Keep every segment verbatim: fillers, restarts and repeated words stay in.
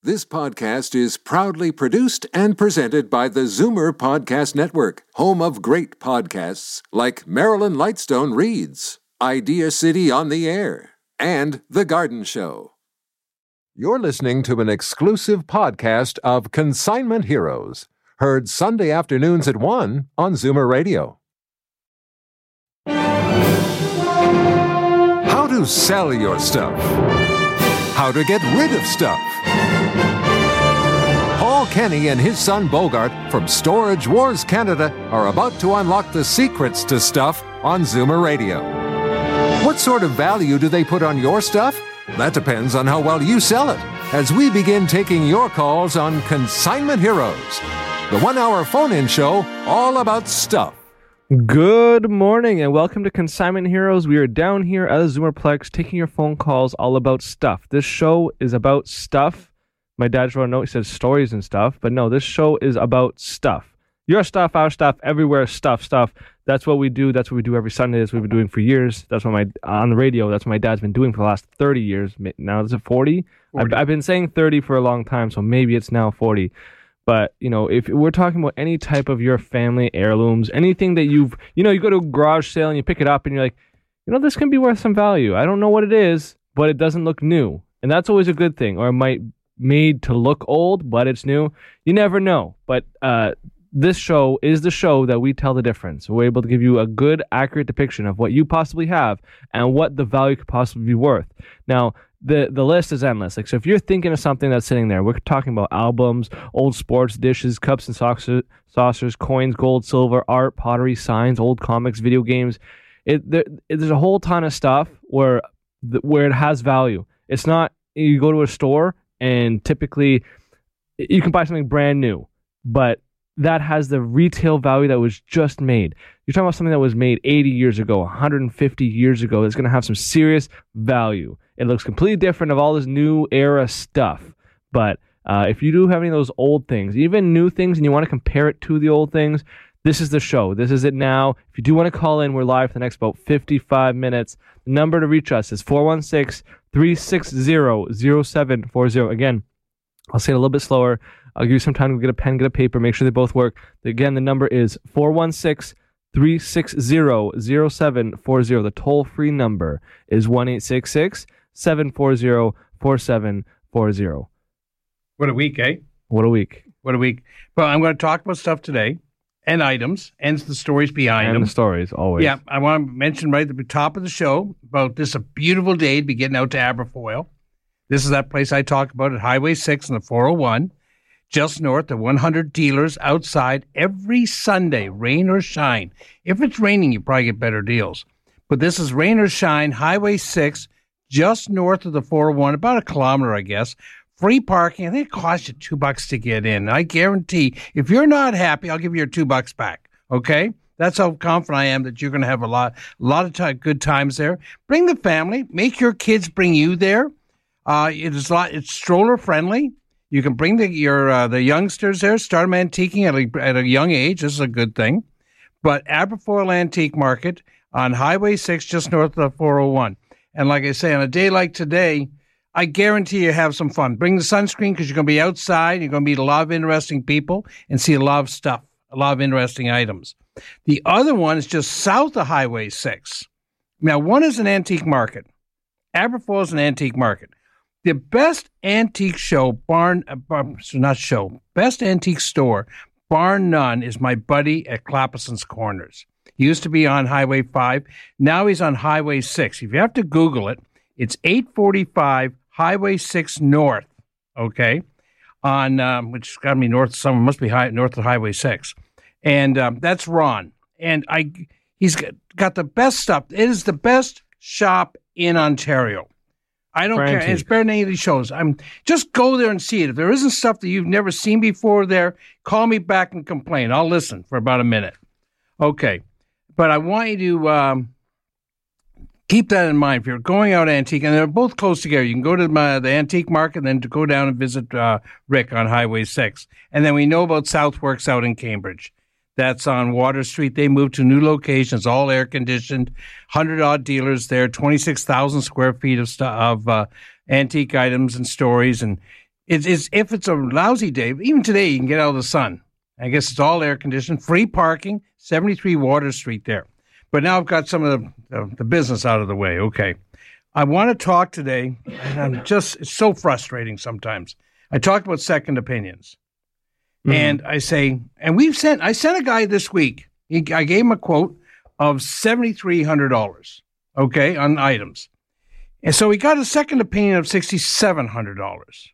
This podcast is proudly produced and presented by the Zoomer Podcast Network, home of great podcasts like Marilyn Lightstone Reads, Idea City on the Air, and The Garden Show. You're listening to an exclusive podcast of Consignment Heroes, heard Sunday afternoons at one on Zoomer Radio. How to sell your stuff. How to get rid of stuff. Paul Kenny and his son Bogart from Storage Wars Canada are about to unlock the secrets to stuff on Zoomer Radio. What sort of value do they put on your stuff? That depends on how well you sell it, as we begin taking your calls on Consignment Heroes, the one-hour phone-in show all about stuff. Good morning and welcome to Consignment Heroes. We are down here at the Zoomerplex taking your phone calls all about stuff. This show is about stuff. My dad wrote a note, he said stories and stuff, but no, this show is about stuff. Your stuff, our stuff, everywhere, stuff, stuff. That's what we do. That's what we do every Sunday. That's what we've been doing for years. That's what my, on the radio, that's what my dad's been doing for the last thirty years. Now, is it forty? forty. I've, I've been saying thirty for a long time, so maybe it's now forty. But, you know, if we're talking about any type of your family heirlooms, anything that you've, you know, you go to a garage sale and you pick it up and you're like, you know, this can be worth some value. I don't know what it is, but it doesn't look new. And that's always a good thing. Or it might made to look old, but it's new. You never know. But uh, this show is the show that we tell the difference. We're able to give you a good, accurate depiction of what you possibly have and what the value could possibly be worth. Now, The the list is endless. Like, so if you're thinking of something that's sitting there, we're talking about albums, old sports dishes, cups and saucers, saucers coins, gold, silver, art, pottery, signs, old comics, video games. It, there, it there's a whole ton of stuff where where it has value. It's not you go to a store and typically you can buy something brand new, but that has the retail value that was just made. You're talking about something that was made eighty years ago, one hundred fifty years ago. That's going to have some serious value. It looks completely different of all this new era stuff. But uh, if you do have any of those old things, even new things, and you want to compare it to the old things, this is the show. This is it now. If you do want to call in, we're live for the next about fifty-five minutes. The number to reach us is four one six, three six zero, zero seven four zero. Again, I'll say it a little bit slower. I'll give you some time to get a pen, get a paper, make sure they both work. Again, the number is four one six, three six zero, zero seven four zero. The toll-free number is one eight six six, seven four zero, four seven four zero. What a week, eh? What a week. What a week. Well, I'm going to talk about stuff today, and items, and the stories behind and them. And the stories, always. Yeah, I want to mention right at the top of the show about this a beautiful day to be getting out to Aberfoyle. This is that place I talk about at Highway six and the four oh one, just north of one hundred dealers outside every Sunday, rain or shine. If it's raining, you probably get better deals. But this is rain or shine, Highway six, just north of the four oh one, about a kilometer, I guess. Free parking. I think it costs you two bucks to get in. I guarantee, if you're not happy, I'll give you your two bucks back. Okay? That's how confident I am that you're going to have a lot, a lot of time, good times there. Bring the family. Make your kids bring you there. Uh, it is a lot. It's stroller friendly. You can bring the your uh, the youngsters there. Start them antiquing at a, at a young age. This is a good thing. But Aberfoyle Antique Market on Highway six, just north of the four oh one. And like I say, on a day like today, I guarantee you have some fun. Bring the sunscreen because you're going to be outside. You're going to meet a lot of interesting people and see a lot of stuff, a lot of interesting items. The other one is just south of Highway six. Now, one is an antique market. Aberfoyle is an antique market. The best antique show, barn, uh, bar, not show, best antique store, bar none, is my buddy at Clapperson's Corners. He used to be on Highway five. Now he's on Highway six. If you have to Google it, it's eight forty-five Highway six North, okay, on um, which has got to be north somewhere, must be high, north of Highway six. And um, that's Ron. And I, he's got, got the best stuff. It is the best shop in Ontario. I don't care. It's better than any of these shows. I'm just go there and see it. If there isn't stuff that you've never seen before there, call me back and complain. I'll listen for about a minute. Okay. But I want you to um, keep that in mind. If you're going out antique, and they're both close together, you can go to my, the antique market and then to go down and visit uh, Rick on Highway six. And then we know about Southworks out in Cambridge. That's on Water Street. They moved to new locations, all air-conditioned, one hundred odd dealers there, twenty-six thousand square feet of, stu- of uh, antique items and stories. And It's, it's if it's a lousy day, even today you can get out of the sun. I guess it's all air conditioned, free parking, seventy-three Water Street there. But now I've got some of the, the, the business out of the way. Okay. I want to talk today, and I'm just, it's so frustrating sometimes. I talk about second opinions. Mm-hmm. And I say, and we've sent, I sent a guy this week, he, I gave him a quote of seven thousand three hundred dollars, okay, on items. And so he got a second opinion of six thousand seven hundred dollars.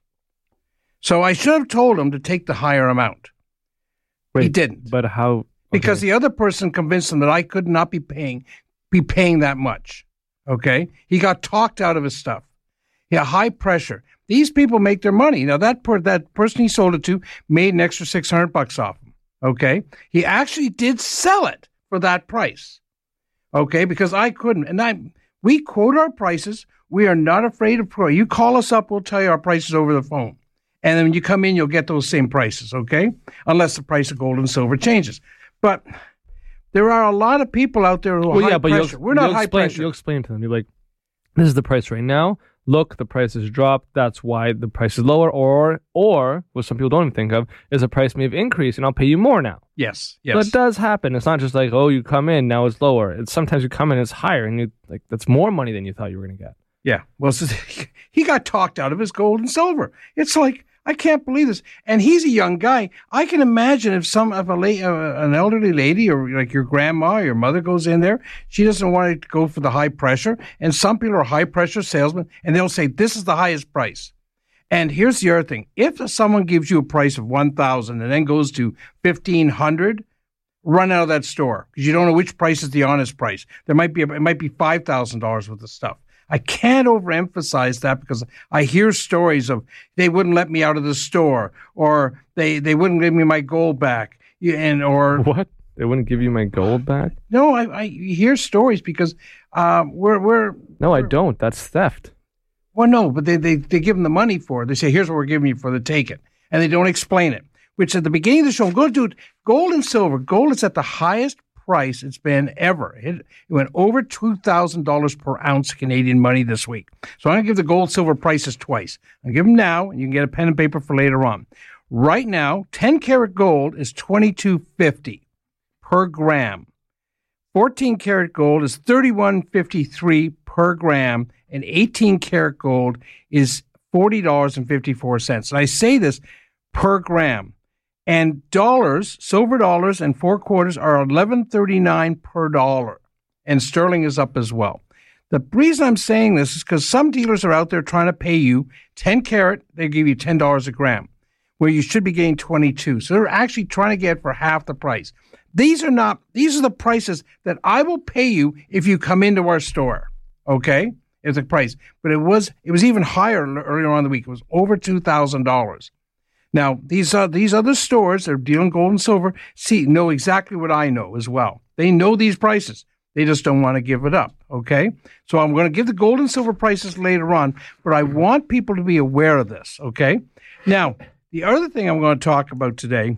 So I should have told him to take the higher amount. Wait, he didn't. But how? Okay. Because the other person convinced him that I could not be paying, be paying that much. Okay? He got talked out of his stuff. Yeah, high pressure. These people make their money. Now, that per, that person he sold it to made an extra six hundred bucks off him. Okay? He actually did sell it for that price. Okay? Because I couldn't. And I, we quote our prices. We are not afraid of pro. You call us up, we'll tell you our prices over the phone. And then when you come in, you'll get those same prices, okay? Unless the price of gold and silver changes. But there are a lot of people out there who are well, high yeah, but pressure. We're not high explain, pressure. You'll explain to them. You're like, this is the price right now. Look, the price has dropped. That's why the price is lower. Or, or what some people don't even think of, is the price may have increased, and I'll pay you more now. Yes, yes. So it does happen. It's not just like, oh, you come in, now it's lower. It's sometimes you come in, it's higher, and you like that's more money than you thought you were going to get. Yeah. Well, so he got talked out of his gold and silver. It's like, I can't believe this. And he's a young guy. I can imagine if some of a la- uh, an elderly lady or like your grandma or your mother goes in there, she doesn't want to go for the high pressure. And some people are high pressure salesmen, and they'll say, this is the highest price. And here's the other thing. If someone gives you a price of one thousand dollars and then goes to fifteen hundred dollars, run out of that store because you don't know which price is the honest price. There might be, a, it might be five thousand dollars worth of stuff. I can't overemphasize that because I hear stories of they wouldn't let me out of the store or they, they wouldn't give me my gold back. And or what? They wouldn't give you my gold back? No, I, I hear stories because uh, we're we're no, we're, I don't. That's theft. Well, no, but they, they they give them the money for it. They say, "Here's what we're giving you for the take it," and they don't explain it. Which at the beginning of the show, go do it. Gold and silver. Gold is at the highest price it's been ever. It, it went over two thousand dollars per ounce Canadian money this week. So I'm going to give the gold silver prices twice. I'll give them now, and you can get a pen and paper for later on. Right now, ten karat gold is twenty-two fifty per gram. fourteen karat gold is thirty-one fifty-three per gram, and eighteen karat gold is forty dollars and fifty-four cents. And I say this per gram. And dollars, silver dollars and four quarters are eleven thirty-nine per dollar. And sterling is up as well. The reason I'm saying this is because some dealers are out there trying to pay you ten karat, they give you ten dollars a gram, where you should be getting twenty-two. So they're actually trying to get for half the price. These are not, these are the prices that I will pay you if you come into our store. Okay? It's a price. But it was, it was even higher earlier on in the week. It was over two thousand dollars. Now, these uh, these other stores that are dealing gold and silver see know exactly what I know as well. They know these prices. They just don't want to give it up, okay? So I'm going to give the gold and silver prices later on, but I want people to be aware of this, okay? Now, the other thing I'm going to talk about today,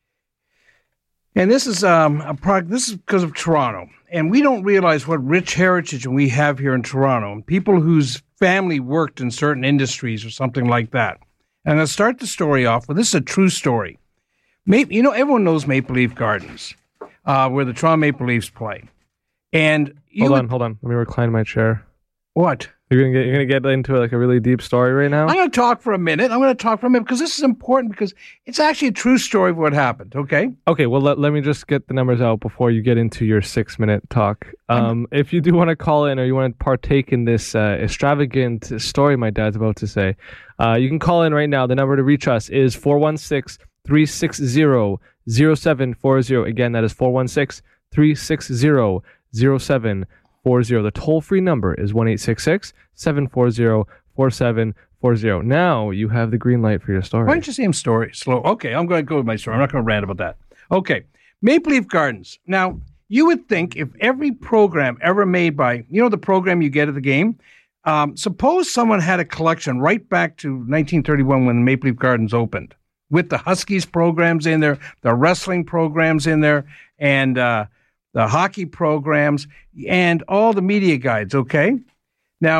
and this is um, a product, this is because of Toronto, and we don't realize what rich heritage we have here in Toronto, and people whose family worked in certain industries or something like that. And I'll start the story off with, this is a true story. Maple, you know, everyone knows Maple Leaf Gardens, uh, where the Toronto Maple Leafs play. And you hold would, on, hold on. Let me recline my chair. What? You're gonna get you're gonna get into like a really deep story right now. I'm going to talk for a minute. I'm going to talk for a minute because this is important because it's actually a true story of what happened. Okay. Okay. Well, let, let me just get the numbers out before you get into your six minute talk. Um, if you do want to call in or you want to partake in this uh, extravagant story my dad's about to say, uh, you can call in right now. The number to reach us is four one six, three six zero, zero seven four zero. Again, that is four one six, three six zero, zero seven four zero. The toll-free number is one eight six six, seven four zero, four seven four zero. Now you have the green light for your story. Why don't you say him story slow? Okay, I'm going to go with my story. I'm not going to rant about that. Okay, Maple Leaf Gardens. Now, you would think if every program ever made by, you know the program you get at the game? Um, suppose someone had a collection right back to nineteen thirty-one when the Maple Leaf Gardens opened, with the Huskies programs in there, the wrestling programs in there, and uh, the hockey programs, and all the media guides, okay? Now,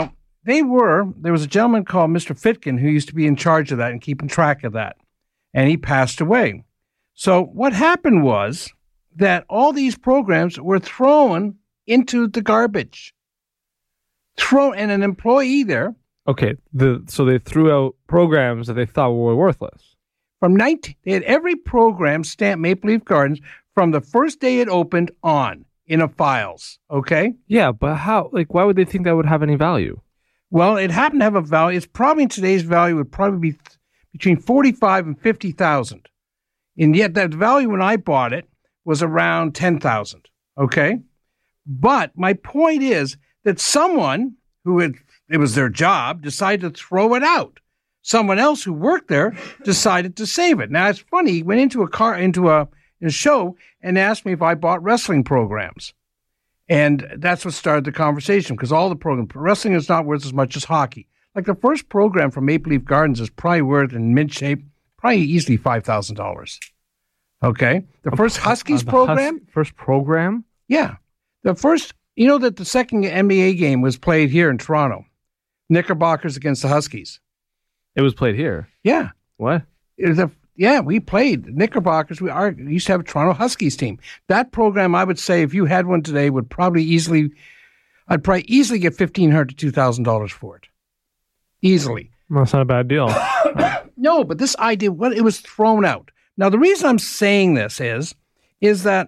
they were, there was a gentleman called Mister Fitkin who used to be in charge of that and keeping track of that. And he passed away. So what happened was that all these programs were thrown into the garbage. Thrown, and an employee there. Okay, the so they threw out programs that they thought were worthless. From nineteen, they had every program stamped Maple Leaf Gardens from the first day it opened on in a files. Okay? Yeah, but how? Like, why would they think that would have any value? Well, it happened to have a value. It's probably in today's value would probably be th- between forty-five and fifty thousand. And yet that value when I bought it was around ten thousand. Okay? But my point is that someone who had, it was their job, decided to throw it out. Someone else who worked there decided to save it. Now, it's funny. He went into a car, into a, a show and asked me if I bought wrestling programs. And that's what started the conversation, because all the programs, wrestling is not worth as much as hockey. Like the first program from Maple Leaf Gardens is probably worth in mid shape, probably easily five thousand dollars. Okay? The first Huskies Uh, the program? Hus- first program? Yeah. The first, you know that the second N B A game was played here in Toronto. Knickerbockers against the Huskies. It was played here. Yeah. What? It was a, yeah, we played Knickerbockers. We are, used to have a Toronto Huskies team. That program, I would say, if you had one today, would probably easily, I'd probably easily get fifteen hundred dollars to two thousand dollars for it. Easily. Well, that's not a bad deal. No, but this idea, what it was thrown out. Now, the reason I'm saying this is, is that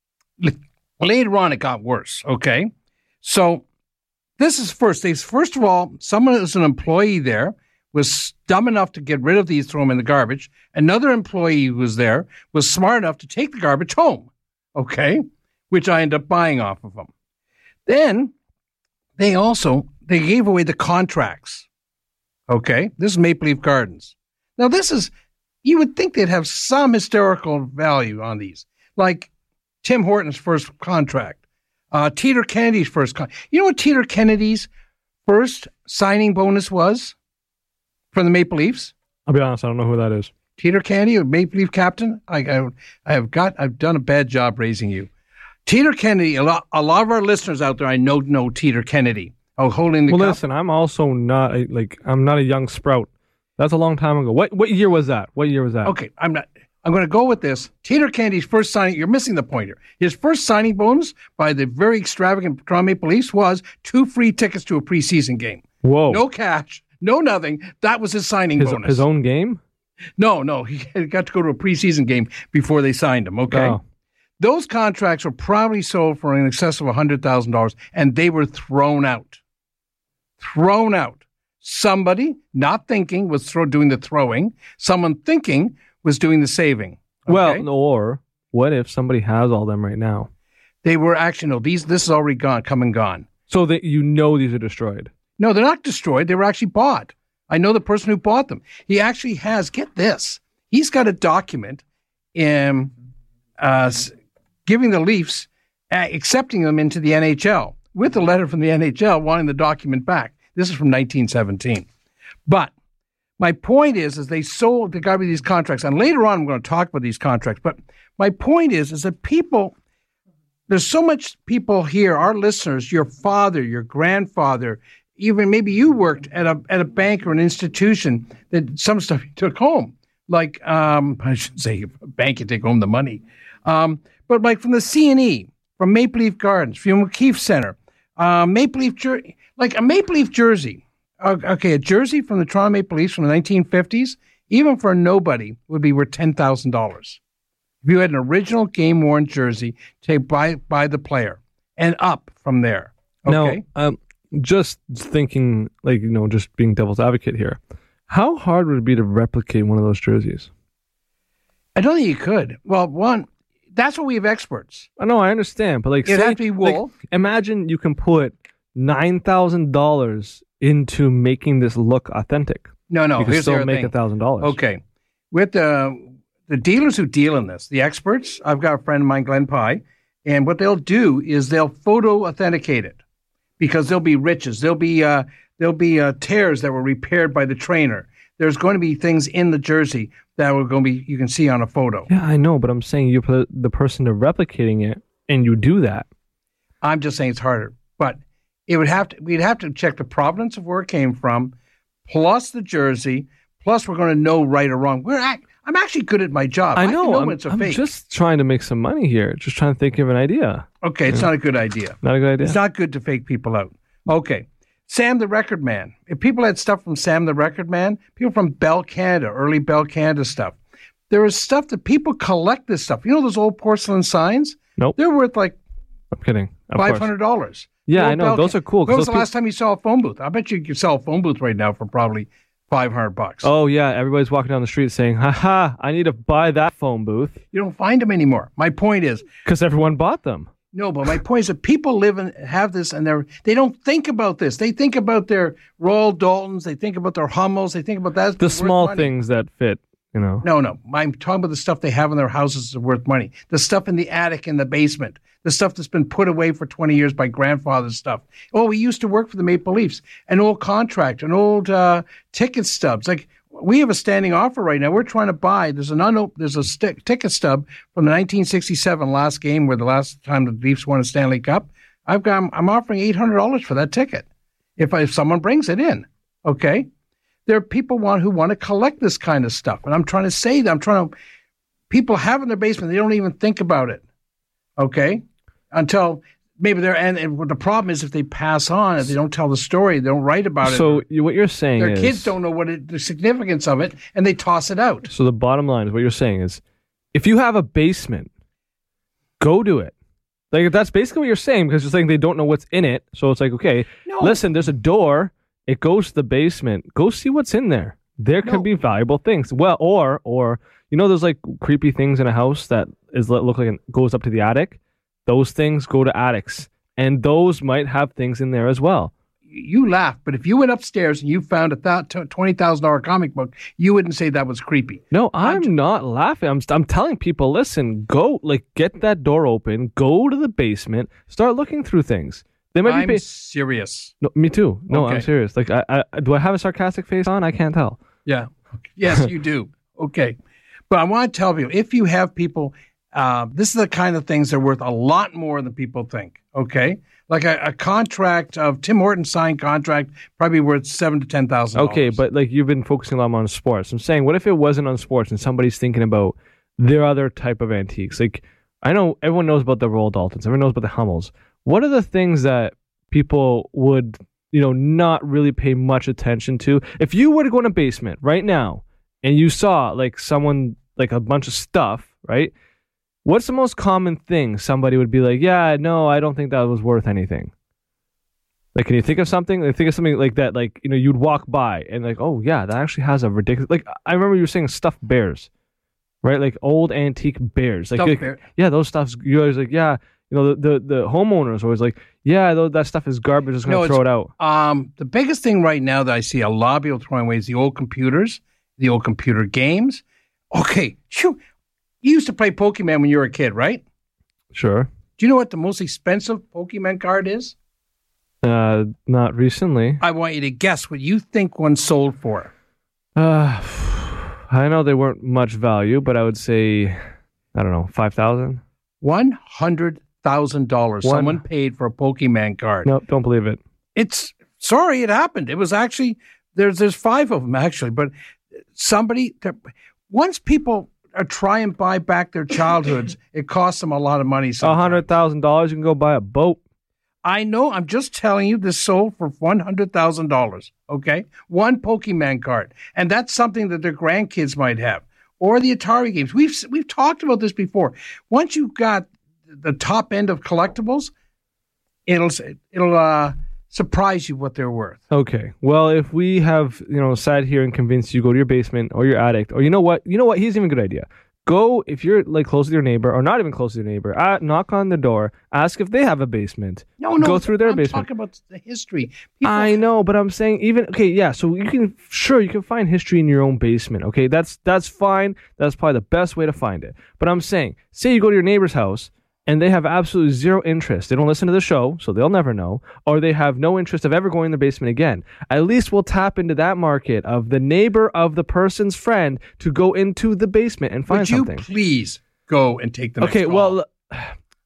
later on it got worse, okay? So this is first. They, first of all, someone who's an employee there was dumb enough to get rid of these, throw them in the garbage. Another employee who was there was smart enough to take the garbage home, okay? Which I ended up buying off of them. Then they also, they gave away the contracts, okay? This is Maple Leaf Gardens. Now this is, you would think they'd have some historical value on these. Like Tim Horton's first contract, uh, Teeter Kennedy's first contract. You know what Teeter Kennedy's first signing bonus was from the Maple Leafs? I'll be honest, I don't know who that is. Teeter Kennedy, a Maple Leaf captain. I, I, I have got, I've done a bad job raising you. Teeter Kennedy, a lot, a lot of our listeners out there, I know know Teeter Kennedy. Oh, holding the Well, cup. listen, I'm also not a, like I'm not a young sprout. That's a long time ago. What what year was that? What year was that? Okay, I'm not. I'm going to go with this. Teeter Kennedy's first signing. You're missing the point here. His first signing bonus by the very extravagant Toronto Maple Leafs was two free tickets to a preseason game. Whoa! No cash, no nothing. That was his signing his, bonus. His own game? No, no. He got to go to a preseason game before they signed him. Okay. Oh. Those contracts were probably sold for in excess of one hundred thousand dollars, and they were thrown out. Thrown out. Somebody not thinking was throw, doing the throwing. Someone thinking was doing the saving. Okay? Well, or what if somebody has all them right now? They were actually, no, these, this is already gone, come and gone. So that you know these are destroyed. No, they're not destroyed. They were actually bought. I know the person who bought them. He actually has, get this, he's got a document in, uh, giving the Leafs, uh, accepting them into the N H L with a letter from the N H L wanting the document back. This is from nineteen seventeen. But my point is, is they sold the guy with these contracts. And later on, I'm going to talk about these contracts. But my point is, is that people, there's so much people here, our listeners, your father, your grandfather, even maybe you worked at a at a bank or an institution that some stuff you took home. Like, um, I should say a bank, you take home the money. Um, but like from the C and E, from Maple Leaf Gardens, from O'Keefe Center, uh, Maple Leaf jersey, like a Maple Leaf jersey. Uh, okay, a jersey from the Toronto Maple Leafs from the nineteen fifties, even for nobody, would be worth ten thousand dollars. If you had an original game-worn jersey, take by by the player and up from there. Okay? Now, um, just thinking, like, you know, just being devil's advocate here, how hard would it be to replicate one of those jerseys? I don't think you could. Well, one, that's what we have experts. I know, I understand, but like, It'd say, have to be wool. like, imagine you can put nine thousand dollars into making this look authentic. No, no. You can here's the still other make thing. a thousand dollars. Okay. With the the dealers who deal in this, the experts, I've got a friend of mine, Glenn Pye, and what they'll do is they'll photo authenticate it because there'll be riches. There'll be uh, there'll be uh, tears that were repaired by the trainer. There's going to be things in the jersey that are going to be you can see on a photo. Yeah, I know, but I'm saying you put the person to replicating it, and you do that. I'm just saying it's harder. But It would have to. We'd have to check the provenance of where it came from, plus the jersey, plus we're going to know right or wrong. We're act, I'm actually good at my job. I I know. can know I'm, when it's a I'm fake. just trying to make some money here. Just trying to think of an idea. Okay, it's not a good idea. Not a good idea. It's not good to fake people out. Okay. Sam the Record Man. If people had stuff from Sam the Record Man, people from Bell Canada, early Bell Canada stuff, there is stuff that people collect this stuff. You know those old porcelain signs? Nope. They're worth like I'm kidding. Of five course. hundred dollars. Yeah, I know. Those are cool. When was the Those last time you saw a phone booth? I bet you could sell a phone booth right now for probably five hundred bucks. Oh, yeah. Everybody's walking down the street saying, haha, I need to buy that phone booth. You don't find them anymore. My point is, because everyone bought them. No, but my point is that people live and have this, and they're they don't think about this. They think about their Royal Daltons. They think about their Hummels. They think about that. The small things that fit, you know. No, no. I'm talking about the stuff they have in their houses is worth money. The stuff in the attic, in the basement. The stuff that's been put away for twenty years by grandfather's stuff. Oh, we used to work for the Maple Leafs. An old contract, an old uh, ticket stubs. Like, we have a standing offer right now. We're trying to buy. There's an unop- There's a st- ticket stub from the nineteen sixty-seven last game, where the last time the Leafs won a Stanley Cup. I've got. I'm, I'm offering eight hundred dollars for that ticket, if I, if someone brings it in. Okay, there are people want who want to collect this kind of stuff, and I'm trying to say that I'm trying to. People have in their basement. They don't even think about it. Okay, until. Maybe they're, and, and the problem is if they pass on, if they don't tell the story, they don't write about it. So you, what you're saying their is... kids don't know what it, the significance of it, and they toss it out. So the bottom line is what you're saying is, if you have a basement, go do it. Like, that's basically what you're saying, because you're saying they don't know what's in it. So it's like, okay, No. listen, there's a door. It goes to the basement. Go see what's in there. There No. could be valuable things. Well, or, or you know, there's like creepy things in a house that is look like it goes up to the attic. Those things go to attics, and those might have things in there as well. You laugh, but if you went upstairs and you found a th- twenty thousand dollars comic book, you wouldn't say that was creepy. No, I'm, I'm t- not laughing. I'm I'm telling people, listen, go, like, get that door open, go to the basement, start looking through things. They might I'm be. Ba- serious. no, me too. No, Okay. I'm serious. Like, I, I do I have a sarcastic face on? I can't tell. Yeah. Yes, you do. Okay. But I want to tell you, if you have people, uh, this is the kind of things that are worth a lot more than people think. Okay. Like a, a contract of Tim Hortons signed contract, probably worth seven to ten thousand. Okay, but like you've been focusing a lot on sports. I'm saying, what if it wasn't on sports and somebody's thinking about their other type of antiques? Like, I know everyone knows about the Royal Daltons, everyone knows about the Hummels. What are the things that people would, you know, not really pay much attention to? If you were to go in a basement right now and you saw like someone, like a bunch of stuff, right? What's the most common thing somebody would be like, yeah, no, I don't think that was worth anything? Like, can you think of something? Like, think of something like that, like, you know, you'd walk by and like, oh, yeah, that actually has a ridiculous... Like, I remember you were saying stuffed bears, right? Like, old antique bears. Like, Stuffed like bear. yeah, those stuffs, you're always like, yeah, you know, the, the, the homeowners are always like, yeah, th- that stuff is garbage, just going No, to throw it out. Um, the biggest thing right now that I see a lot of people throwing away is the old computers, the old computer games. Okay, phew. You used to play Pokemon when you were a kid, right? Sure. Do you know what the most expensive Pokemon card is? Uh, not recently. I want you to guess what you think one sold for. Uh, I know they weren't much value, but I would say, I don't know, five thousand? One hundred thousand dollars. One- Someone paid for a Pokemon card. Nope, don't believe it. It's sorry, it happened. It was actually there's there's five of them actually, but somebody once people are try and buy back their childhoods, it costs them a lot of money. A sometimes. hundred thousand dollars, you can go buy a boat. I know. I'm just telling you, this sold for one hundred thousand dollars. Okay, one Pokemon card, and that's something that their grandkids might have, or the Atari games. We've we've talked about this before. Once you've got the top end of collectibles, it'll it'll uh, surprise you what they're worth. Okay. Well, if we have, you know, sat here and convinced you go to your basement or your attic, or you know what, you know what, here's even a good idea. Go, if you're like close to your neighbor or not even close to your neighbor, uh, knock on the door, ask if they have a basement. No, no, Go through their I'm basement. talking about the history. People, I know, but I'm saying even okay, yeah. So you can sure you can find history in your own basement. Okay, that's that's fine. That's probably the best way to find it. But I'm saying, say you go to your neighbor's house and they have absolutely zero interest. They don't listen to the show, so they'll never know, or they have no interest of ever going in the basement again. At least we'll tap into that market of the neighbor of the person's friend to go into the basement and find would you something. please go and take the next Okay, call? well,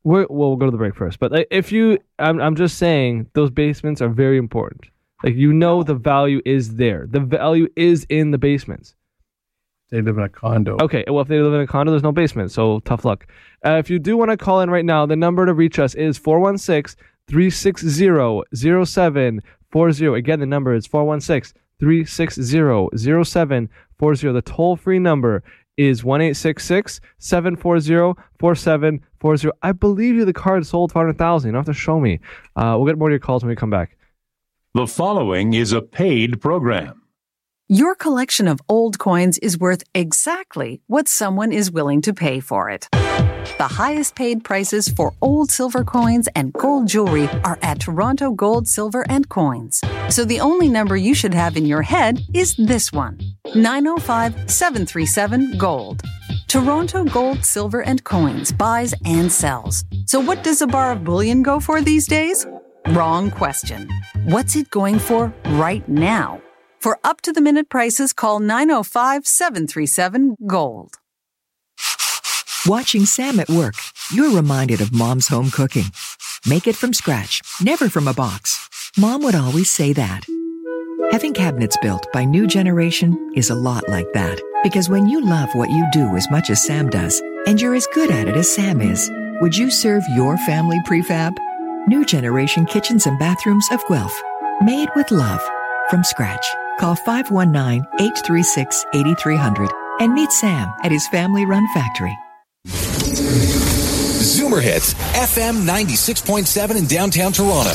We're, well, we'll go to the break first. But like, if you, I'm, I'm just saying, those basements are very important. Like, you know, the value is there. The value is in the basements. They live in a condo. Okay, well, if they live in a condo, there's no basement, so tough luck. Uh, if you do want to call in right now, the number to reach us is four one six, three six zero, zero seven four zero. Again, the number is four one six, three six zero, zero seven four zero. The toll-free number is one eight six six, seven four zero, four seven four zero. I believe you the card sold for one hundred thousand dollars. You don't have to show me. Uh, we'll get more of your calls when we come back. The following is a paid program. Your collection of old coins is worth exactly what someone is willing to pay for it. The highest paid prices for old silver coins and gold jewelry are at Toronto Gold, Silver and Coins. So the only number you should have in your head is this one, nine oh five, seven three seven, GOLD. Toronto Gold, Silver and Coins buys and sells. So what does a bar of bullion go for these days? Wrong question. What's it going for right now? For up-to-the-minute prices, call nine oh five, seven three seven, GOLD. Watching Sam at work, you're reminded of Mom's home cooking. Make it from scratch, never from a box. Mom would always say that. Having cabinets built by New Generation is a lot like that. Because when you love what you do as much as Sam does, and you're as good at it as Sam is, would you serve your family prefab? New Generation Kitchens and Bathrooms of Guelph. Made with love. From scratch. Call five one nine, eight three six, eight three zero zero and meet Sam at his family-run factory. Zoomer Hits, F M ninety-six point seven in downtown Toronto.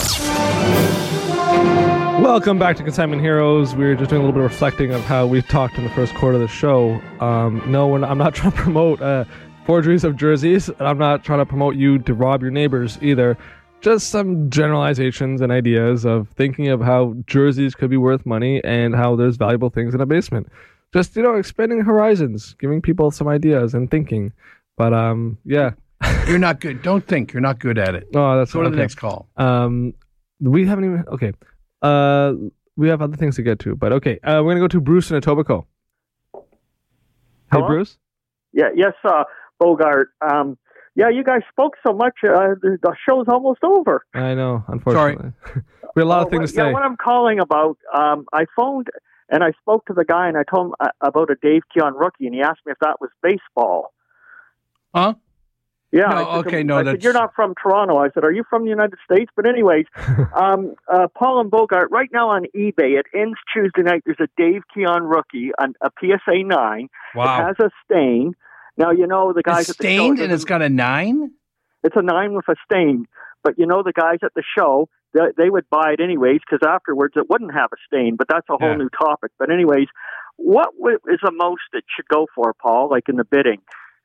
Welcome back to Consignment Heroes. We were just doing a little bit of reflecting of how we talked in the first quarter of the show. Um, no, we're not, I'm not trying to promote uh, forgeries of jerseys, and I'm not trying to promote you to rob your neighbors either. Just some generalizations and ideas of thinking of how jerseys could be worth money and how there's valuable things in a basement. Just, you know, expanding horizons, giving people some ideas and thinking. But, um, yeah. You're not good. Don't think. You're not good at it. Oh, that's Go to okay. the next call. Um, we haven't even, okay. Uh, we have other things to get to, but okay. Uh, we're going to go to Bruce in Etobicoke. Hey, Hello? Bruce? Yeah, yes, uh, Bogart. Um, yeah, you guys spoke so much, uh, the, the show's almost over. I know, unfortunately. we have a lot of Uh, things what, to say. Yeah, what I'm calling about, um, I phoned and I spoke to the guy and I told him uh, about a Dave Keon rookie, and he asked me if that was baseball. Huh? Yeah. No, I said, okay, I no, said, that's... You're not from Toronto. I said, are you from the United States? But anyways, um, uh, Paul and Bogart, right now on eBay, it ends Tuesday night. There's a Dave Keon rookie, on a P S A nine. Wow. It has a stain. Now, you know, the guys It's at the show... stained and it's got a nine? It's a nine with a stain. But, you know, the guys at the show, they, they would buy it anyways because afterwards it wouldn't have a stain. But that's a whole Yeah. new topic. But anyways, what w- is the most it should go for, Paul, like in the bidding?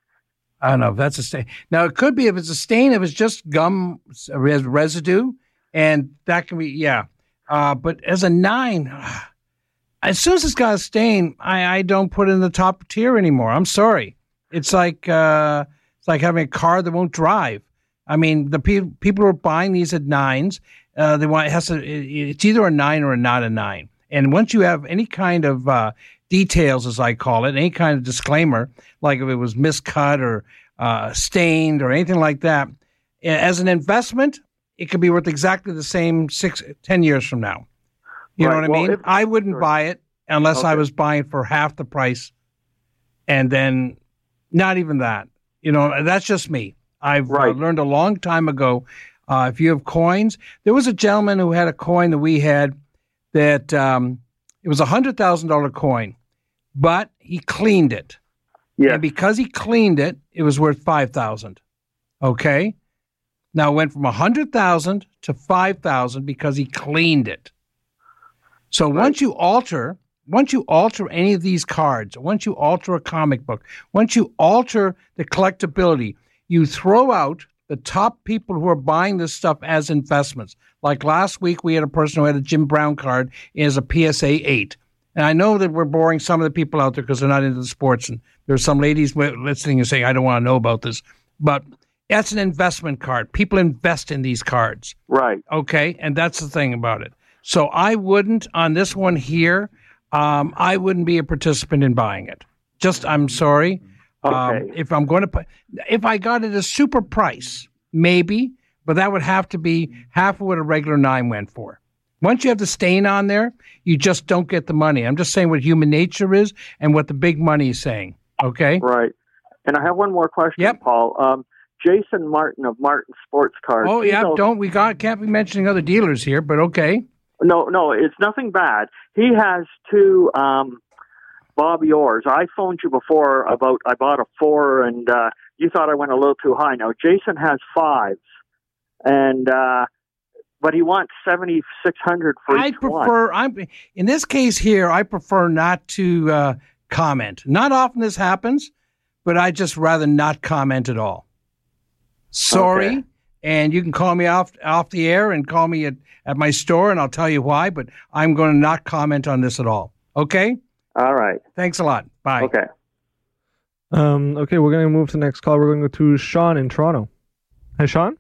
I don't know if that's a stain. Now, it could be if it's a stain, if it's just gum res- residue, and that can be, yeah. Uh, but as a nine, as soon as it's got a stain, I, I don't put it in the top tier anymore. I'm sorry. It's like uh, it's like having a car that won't drive. I mean, the pe- people who are buying these at nines, uh, they want it has to. It, it's either a nine or a not a nine. And once you have any kind of uh, details, as I call it, any kind of disclaimer, like if it was miscut or uh, stained or anything like that, as an investment, it could be worth exactly the same six, ten years from now. You Right. know what Well, I mean? if- I wouldn't sure. buy it unless I Okay. was buying for half the price, and then not even that. You know, that's just me. I've uh, Right. learned a long time ago. Uh, if you have coins, there was a gentleman who had a coin that we had that um, it was a hundred thousand dollar coin, but he cleaned it. Yeah. And because he cleaned it, it was worth five thousand. Okay. Now it went from a hundred thousand to five thousand because he cleaned it. So once you alter, once you alter any of these cards, once you alter a comic book, once you alter the collectability, you throw out the top people who are buying this stuff as investments. Like last week, we had a person who had a Jim Brown card as a P S A eight. And I know that we're boring some of the people out there because they're not into the sports. And there's some ladies listening and saying, I don't want to know about this. But that's an investment card. People invest in these cards. Right. Okay? And that's the thing about it. So I wouldn't, on this one here, um, I wouldn't be a participant in buying it. Just, I'm sorry. Um, Okay. if I'm going to put, if I got it a super price, maybe, but that would have to be half of what a regular nine went for. Once you have the stain on there, you just don't get the money. I'm just saying what human nature is and what the big money is saying. Okay? Right. And I have one more question, Yep. Paul. Um, Jason Martin of Martin Sports Cards. Oh, he yeah, knows- don't, we got, can't be mentioning other dealers here, but okay. No, no, it's nothing bad. He has two um, Bobby Orrs. I phoned you before about I bought a four, and uh, you thought I went a little too high. Now, Jason has fives, and uh, but he wants seventy-six hundred for I each one. prefer, I'm in this case here, I prefer not to uh, comment. Not often this happens, but I just rather not comment at all. Sorry. Okay. And you can call me off off the air and call me at, at my store, and I'll tell you why, but I'm going to not comment on this at all. Okay? All right. Thanks a lot. Bye. Okay. Um, okay, we're going to move to the next call. We're going to go to Sean in Toronto. Hey, Sean.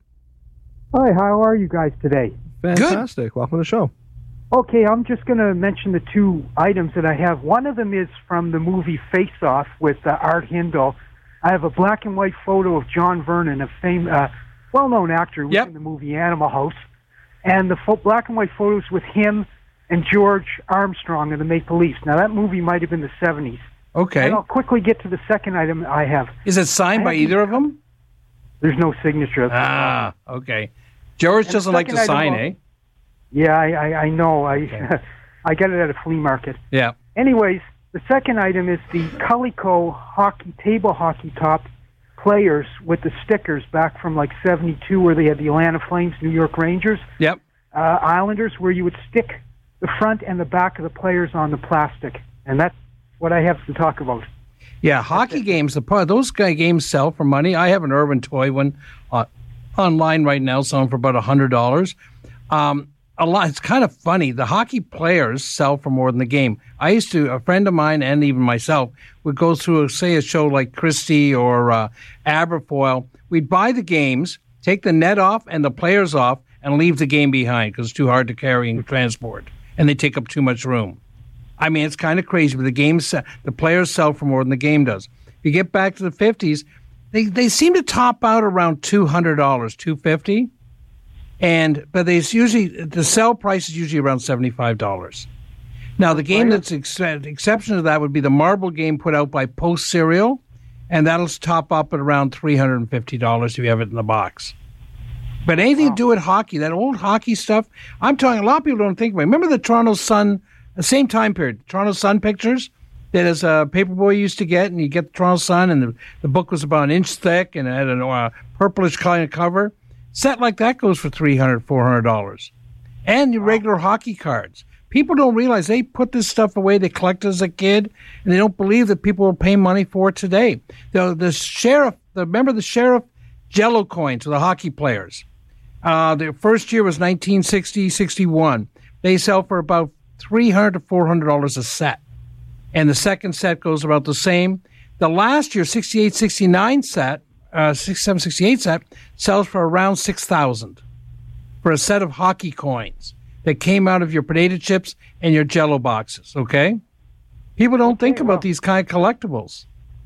Hi, how are you guys today? Fantastic. Welcome to the show. Okay, I'm just going to mention the two items that I have. One of them is from the movie Face Off with uh, Art Hindle. I have a black and white photo of John Vernon, a fame, uh, well-known actor who was Yep. in the movie Animal House. And the fo- black and white photos with him and George Armstrong in the Maple Leafs. Now, that movie might have been the seventies. Okay. And I'll quickly get to the second item I have. Is it signed I by have- either of them? There's no signature. Ah, okay. George And the doesn't like to second sign, item eh? Yeah, I, I, I know. I I got it at a flea market. Yeah. Anyways, the second item is the Coleco hockey table hockey top players with the stickers back from like seventy-two, where they had the Atlanta Flames, New York Rangers, Yep. uh, Islanders, where you would stick the front and the back of the players on the plastic, and that's what I have to talk about. Yeah, hockey games, the part those guy games sell for money. I have an Irvin toy one uh, online right now, selling for about a hundred dollars. Um, a lot. It's kind of funny. The hockey players sell for more than the game. I used to, a friend of mine and even myself would go through, say, a show like Christie or uh, Aberfoyle. We'd buy the games, take the net off and the players off, and leave the game behind because it's too hard to carry and transport, and they take up too much room. I mean, it's kind of crazy, but the games, the players sell for more than the game does. If you get back to the fifties, they, they seem to top out around two hundred dollars, two hundred fifty dollars. And, but they usually, the sell price is usually around seventy-five dollars. Now, the game that's ex- exception to that would be the marble game put out by Post Cereal, and that'll top up at around three hundred fifty dollars if you have it in the box. But anything to do with hockey, that old hockey stuff, I'm talking, a lot of people don't think about it. Remember the Toronto Sun, the same time period, Toronto Sun pictures that as a paperboy used to get, and you get the Toronto Sun, and the, the book was about an inch thick and it had a uh, purplish kind of cover. Set like that goes for three hundred dollars, four hundred dollars. And your regular hockey cards. People don't realize they put this stuff away, they collect as a kid, and they don't believe that people will pay money for it today. The, the sheriff, the, remember the sheriff Jello coins for the hockey players? Uh, the first year was nineteen sixty, sixty-one. They sell for about three hundred dollars to four hundred dollars a set. And the second set goes about the same. The last year, sixty-eight, sixty-nine set, uh, sixty-seven, sixty-eight set, sells for around six thousand dollars for a set of hockey coins that came out of your potato chips and your Jello boxes, okay? People don't think Okay, about well. these kind of collectibles.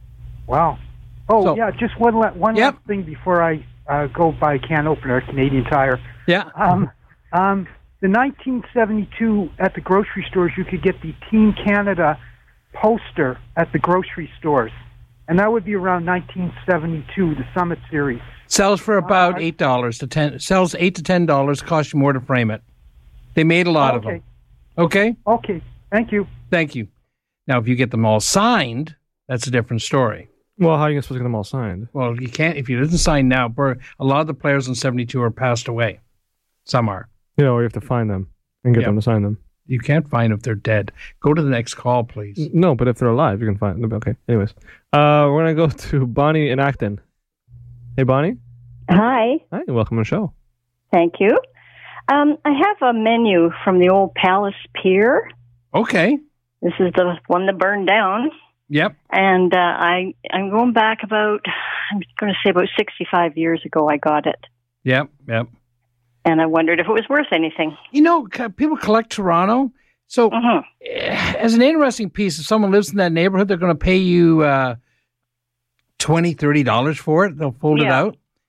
Wow. Oh, So- yeah, just one, la- one Yep. last thing before I uh, go buy a can opener at Canadian Tire. Yeah. Um, um, the nineteen seventy-two at the grocery stores, you could get the Team Canada poster at the grocery stores. And that would be around nineteen seventy-two, the Summit Series. Sells for about Uh, eight dollars to ten. Sells eight to ten dollars. Costs you more to frame it. They made a lot of Okay. them. Okay. Okay, thank you. Thank you. Now, if you get them all signed, that's a different story. Well, how are you supposed to get them all signed? Well, you can't if you didn't sign now. Bur- A lot of the players in seventy-two are passed away. Some are. You know, or you have to find them and get Yeah. them to sign them. You can't find if they're dead. Go to the next call, please. N- No, but if they're alive, you can find them. Okay. Anyways, uh, we're gonna go to Bonnie in Acton. Hey, Bonnie. Hi, Hi. Welcome to the show. thank you. Um, I have a menu from the old Palace Pier. Okay. This is the one that burned down, Yep. and uh, I I'm going back about I'm going to say about sixty-five years ago. I got it, Yep. Yep. and I wondered if it was worth anything. You know, co- people collect Toronto. So, Mhm. eh, as an interesting piece, if someone lives in that neighborhood, they're going to pay you uh, twenty dollars, thirty dollars for it. They'll fold it Yeah. out.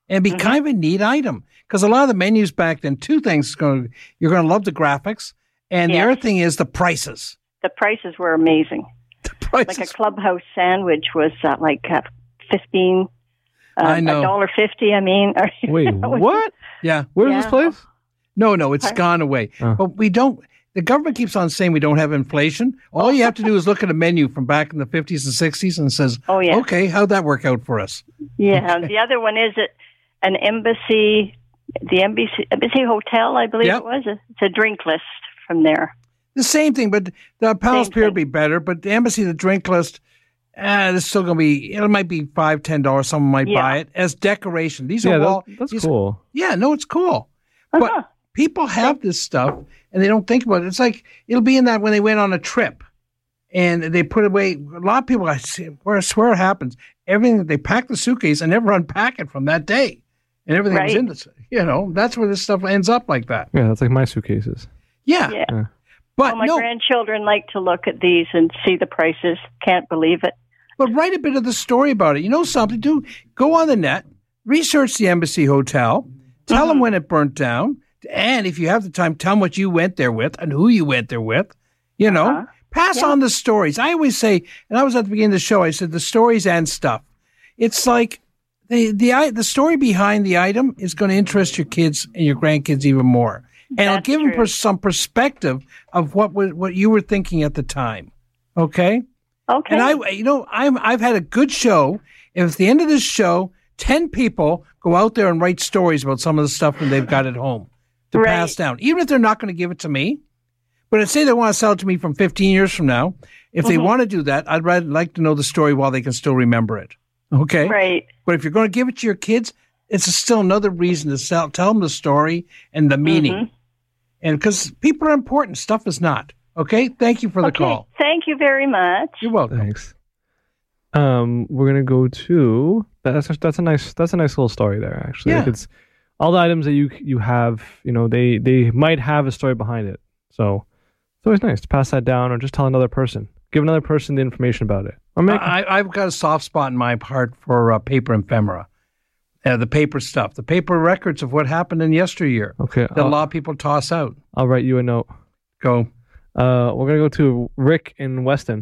and be Mm-hmm. kind of a neat item. Because a lot of the menus back then, two things, going you're going to love the graphics, and the Yes. other thing is the prices. The prices were amazing. The prices. Like a clubhouse sandwich was uh, like uh, fifteen. Uh, I know. A dollar fifty. I mean, Wait, what? Yeah. Where's Yeah. this place? No, no, it's Pardon? gone away. Oh. But we don't. The government keeps on saying we don't have inflation. All you have to do is look at a menu from back in the fifties and sixties and says, Oh, yeah. okay, how'd that work out for us? Yeah. The other one is it an embassy, the embassy, embassy hotel, I believe Yep. it was. It's a drink list from there. The same thing, but the Palace Same Pier thing. would be better. But the Embassy, the drink list, uh, it's still going to be, it might be five dollars, ten dollars. Someone might Yeah. buy it as decoration. These Yeah, are that- all. that's these- cool. Yeah, no, it's cool. Uh-huh. But people have this stuff and they don't think about it. It's like it'll be in that when they went on a trip and they put away. A lot of people, I see, where I swear it happens. Everything they pack the suitcase and never unpack it from that day, and everything was Right. in this. You know, that's where this stuff ends up like that. Yeah, that's like my suitcases. Yeah, Yeah. Yeah. but Well, my no, grandchildren like to look at these and see the prices. Can't believe it. but write a bit of the story about it. You know something? Do go on the net, research the Embassy Hotel, tell Mm-hmm. them when it burnt down, and if you have the time, tell them what you went there with and who you went there with. You know, Uh-huh. pass Yeah. on the stories. I always say, and I was at the beginning of the show, I said the stories and stuff. It's like the the i- the story behind the item is going to interest your kids and your grandkids even more, and it'll That's give them true. pers- some perspective of what was, what you were thinking at the time. Okay. Okay. And I, you know, I'm I've had a good show. If at the end of this show, ten people go out there and write stories about some of the stuff that they've got at home to Right. pass down, even if they're not going to give it to me. But I'd say they want to sell it to me from fifteen years from now. If they Mhm. want to do that, I'd rather like to know the story while they can still remember it. Okay. Right. But if you're going to give it to your kids, it's still another reason to sell, tell them the story and the meaning. Mhm. And because people are important, stuff is not. Okay. Thank you for the Okay. call. Thank you very much. You're welcome. Thanks. Um, we're gonna go to that's that's a nice that's a nice little story there actually. Yeah. Like it's all the items that you you have, you know, they they might have a story behind it. So it's always nice to pass that down or just tell another person, give another person the information about it. Or make I, I've got a soft spot in my heart for uh, paper ephemera, uh, the paper stuff, the paper records of what happened in yesteryear okay. that a I'll, lot of people toss out. I'll write you a note. Go. Uh, we're gonna go to Rick in Weston.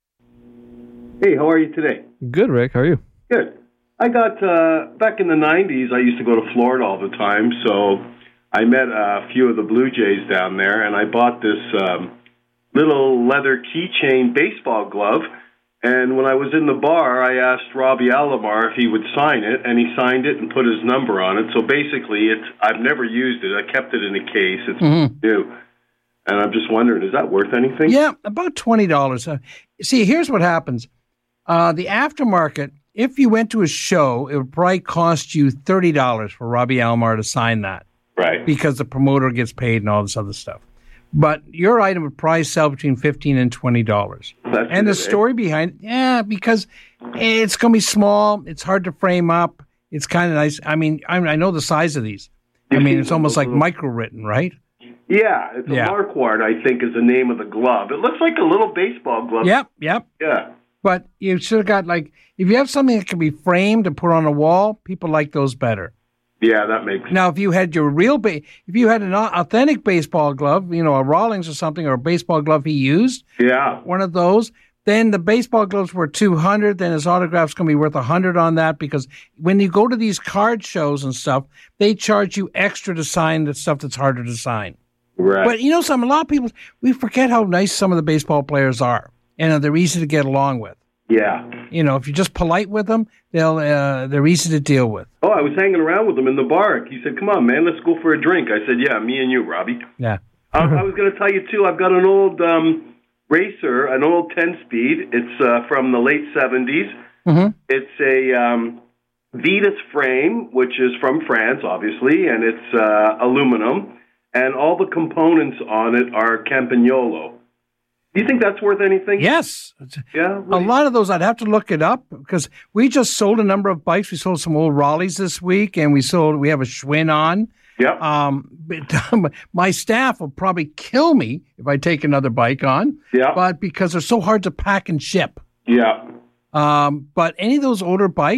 Hey, how are you today? Good, Rick. How are you? Good. I got, uh, back in the nineties, I used to go to Florida all the time, so I met a few of the Blue Jays down there, and I bought this um, little leather keychain baseball glove, and when I was in the bar, I asked Robbie Alomar if he would sign it, and he signed it and put his number on it, so basically, it's I've never used it. I kept it in a case. It's Mhm. new. And I'm just wondering, is that worth anything? Yeah, about twenty dollars. Uh, see, here's what happens. Uh, the aftermarket, if you went to a show, it would probably cost you thirty dollars for Robbie Alomar to sign that. Right. Because the promoter gets paid and all this other stuff. But your item would probably sell between fifteen and twenty dollars. That's And the it, eh? story behind it, yeah, because it's going to be small. It's hard to frame up. It's kind of nice. I mean, I, I know the size of these. I You've mean, seen it's almost like those little- micro-written, right? Yeah, it's a Yeah. Marquardt, I think, is the name of the glove. It looks like a little baseball glove. Yep, yep. Yeah. But you should have got, like, if you have something that can be framed and put on a wall, people like those better. Yeah, that makes Now, if you had your real, ba- if you had an au- authentic baseball glove, you know, a Rawlings or something, or a baseball glove he used, Yeah. one of those, then the baseball gloves were two hundred. Then his autograph's going to be worth one hundred on that, because when you go to these card shows and stuff, they charge you extra to sign the stuff that's harder to sign. Right. But you know, some a lot of people, we forget how nice some of the baseball players are, and they're easy to get along with. Yeah. You know, if you're just polite with them, they'll uh, they're easy to deal with. Oh, I was hanging around with him in the bar. He said, "Come on, man, let's go for a drink." I said, "Yeah, me and you, Robbie." Yeah. I, I was going to tell you too. I've got an old um, racer, an old ten-speed. It's uh, from the late seventies. Mm-hmm. It's a um, Vetus frame, which is from France, obviously, and it's uh, aluminum, and all the components on it are Campagnolo. Do you think that's worth anything? Yes. Yeah. A lot of those, I'd have to look it up, because we just sold a number of bikes. We sold some old Raleighs this week, and we sold, we have a Schwinn on. Yeah. Um, but, my staff will probably kill me if I take another bike on. Yeah. But because they're so hard to pack and ship. Yeah. Um, but any of those older bikes,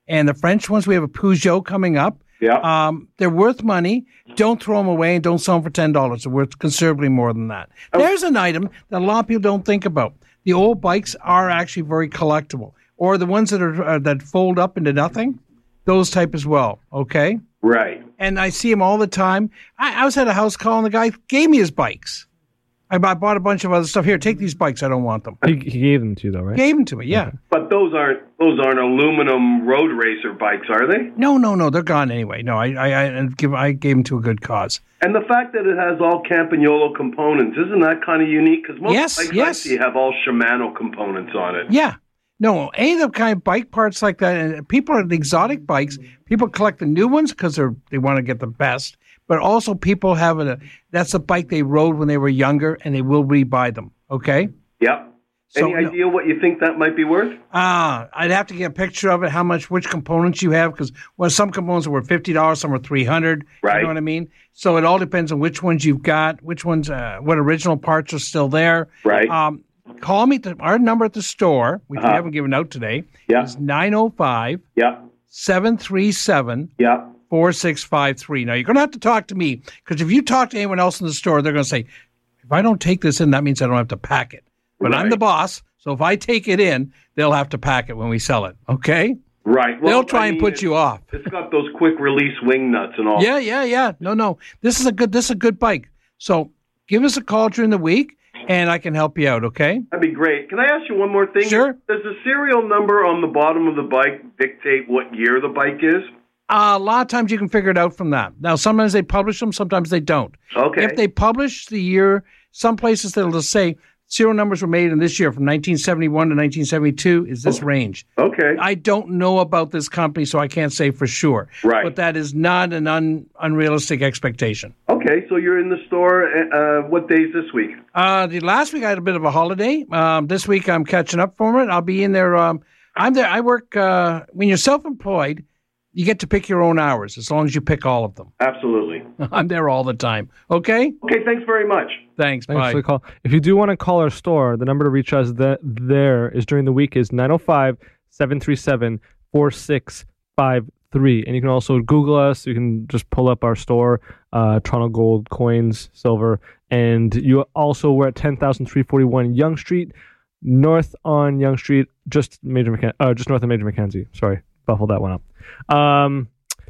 And the French ones, we have a Peugeot coming up. Yeah. Um, they're worth money. Don't throw them away and don't sell them for ten dollars. They're worth considerably more than that. Oh. There's an item that a lot of people don't think about. The old bikes are actually very collectible. Or the ones that are uh, that fold up into nothing, those type as well, okay? Right. And I see them all the time. I, I was at a house call and the guy gave me his bikes. I bought a bunch of other stuff. Here, take these bikes. I don't want them. He, he gave them to you, though, right? Gave them to me, yeah. Okay. But those aren't those aren't aluminum road racer bikes, are they? No, no, no. They're gone anyway. No, I I, I give I gave them to a good cause. And the fact that it has all Campagnolo components, isn't that kind of unique? Because most Yes, bikes yes. I see have all Shimano components on it. Yeah. No, any of the kind of bike parts like that, and people are the exotic bikes. People collect the new ones because they're they want to get the best. But also people have a that's a bike they rode when they were younger, and they will rebuy them. Okay. Yep. So, Any no- idea what you think that might be worth? Ah, I'd have to get a picture of it. How much, which components you have? Because well, some components are worth fifty dollars, some are three hundred. Right. You know what I mean? So it all depends on which ones you've got, which ones, uh, what original parts are still there. Right. Um, call me. To, our number at the store, which Uh-huh. we haven't given out today, Yeah. is nine oh five, Yeah. seven three seven, Yeah. four six five three. Now, you're going to have to talk to me because if you talk to anyone else in the store, they're going to say, if I don't take this in, that means I don't have to pack it. But I'm Right. the boss, so if I take it in, they'll have to pack it when we sell it, okay? Right. Well, They'll try I and mean, put it- you off. It's got those quick release wing nuts and all. Yeah, yeah, yeah. No, no. This is a good this is a good bike. So give us a call during the week and I can help you out, okay? That'd be great. Can I ask you one more thing? Sure. Does the serial number on the bottom of the bike dictate what year the bike is? Uh, a lot of times you can figure it out from that. Now, sometimes they publish them, sometimes they don't. Okay. If they publish the year, some places they'll just say serial numbers were made in this year from nineteen seventy-one to nineteen seventy-two is this range. Okay. I don't know about this company, so I can't say for sure. Right. But that is not an un, unrealistic expectation. Okay, so you're in the store. Uh, what days this week? Uh, the last week I had a bit of a holiday. Um, this week I'm catching up from it. I'll be in there. Um, I'm there. I work uh, when you're self-employed. You get to pick your own hours as long as you pick all of them. Absolutely. I'm there all the time. Okay. Okay. Thanks very much. Thanks. Thanks Bye. for the call. If you do want to call our store, the number to reach us th- there is during the week is nine oh five, seven three seven, four six five three. And you can also Google us. You can just pull up our store, uh, Toronto Gold, Coins, Silver. And you also, we're at ten thousand three forty-one Yonge Street, north on Yonge Street, just Major McKen- uh, just north of Major Mackenzie. Sorry, buffled that one up. Um,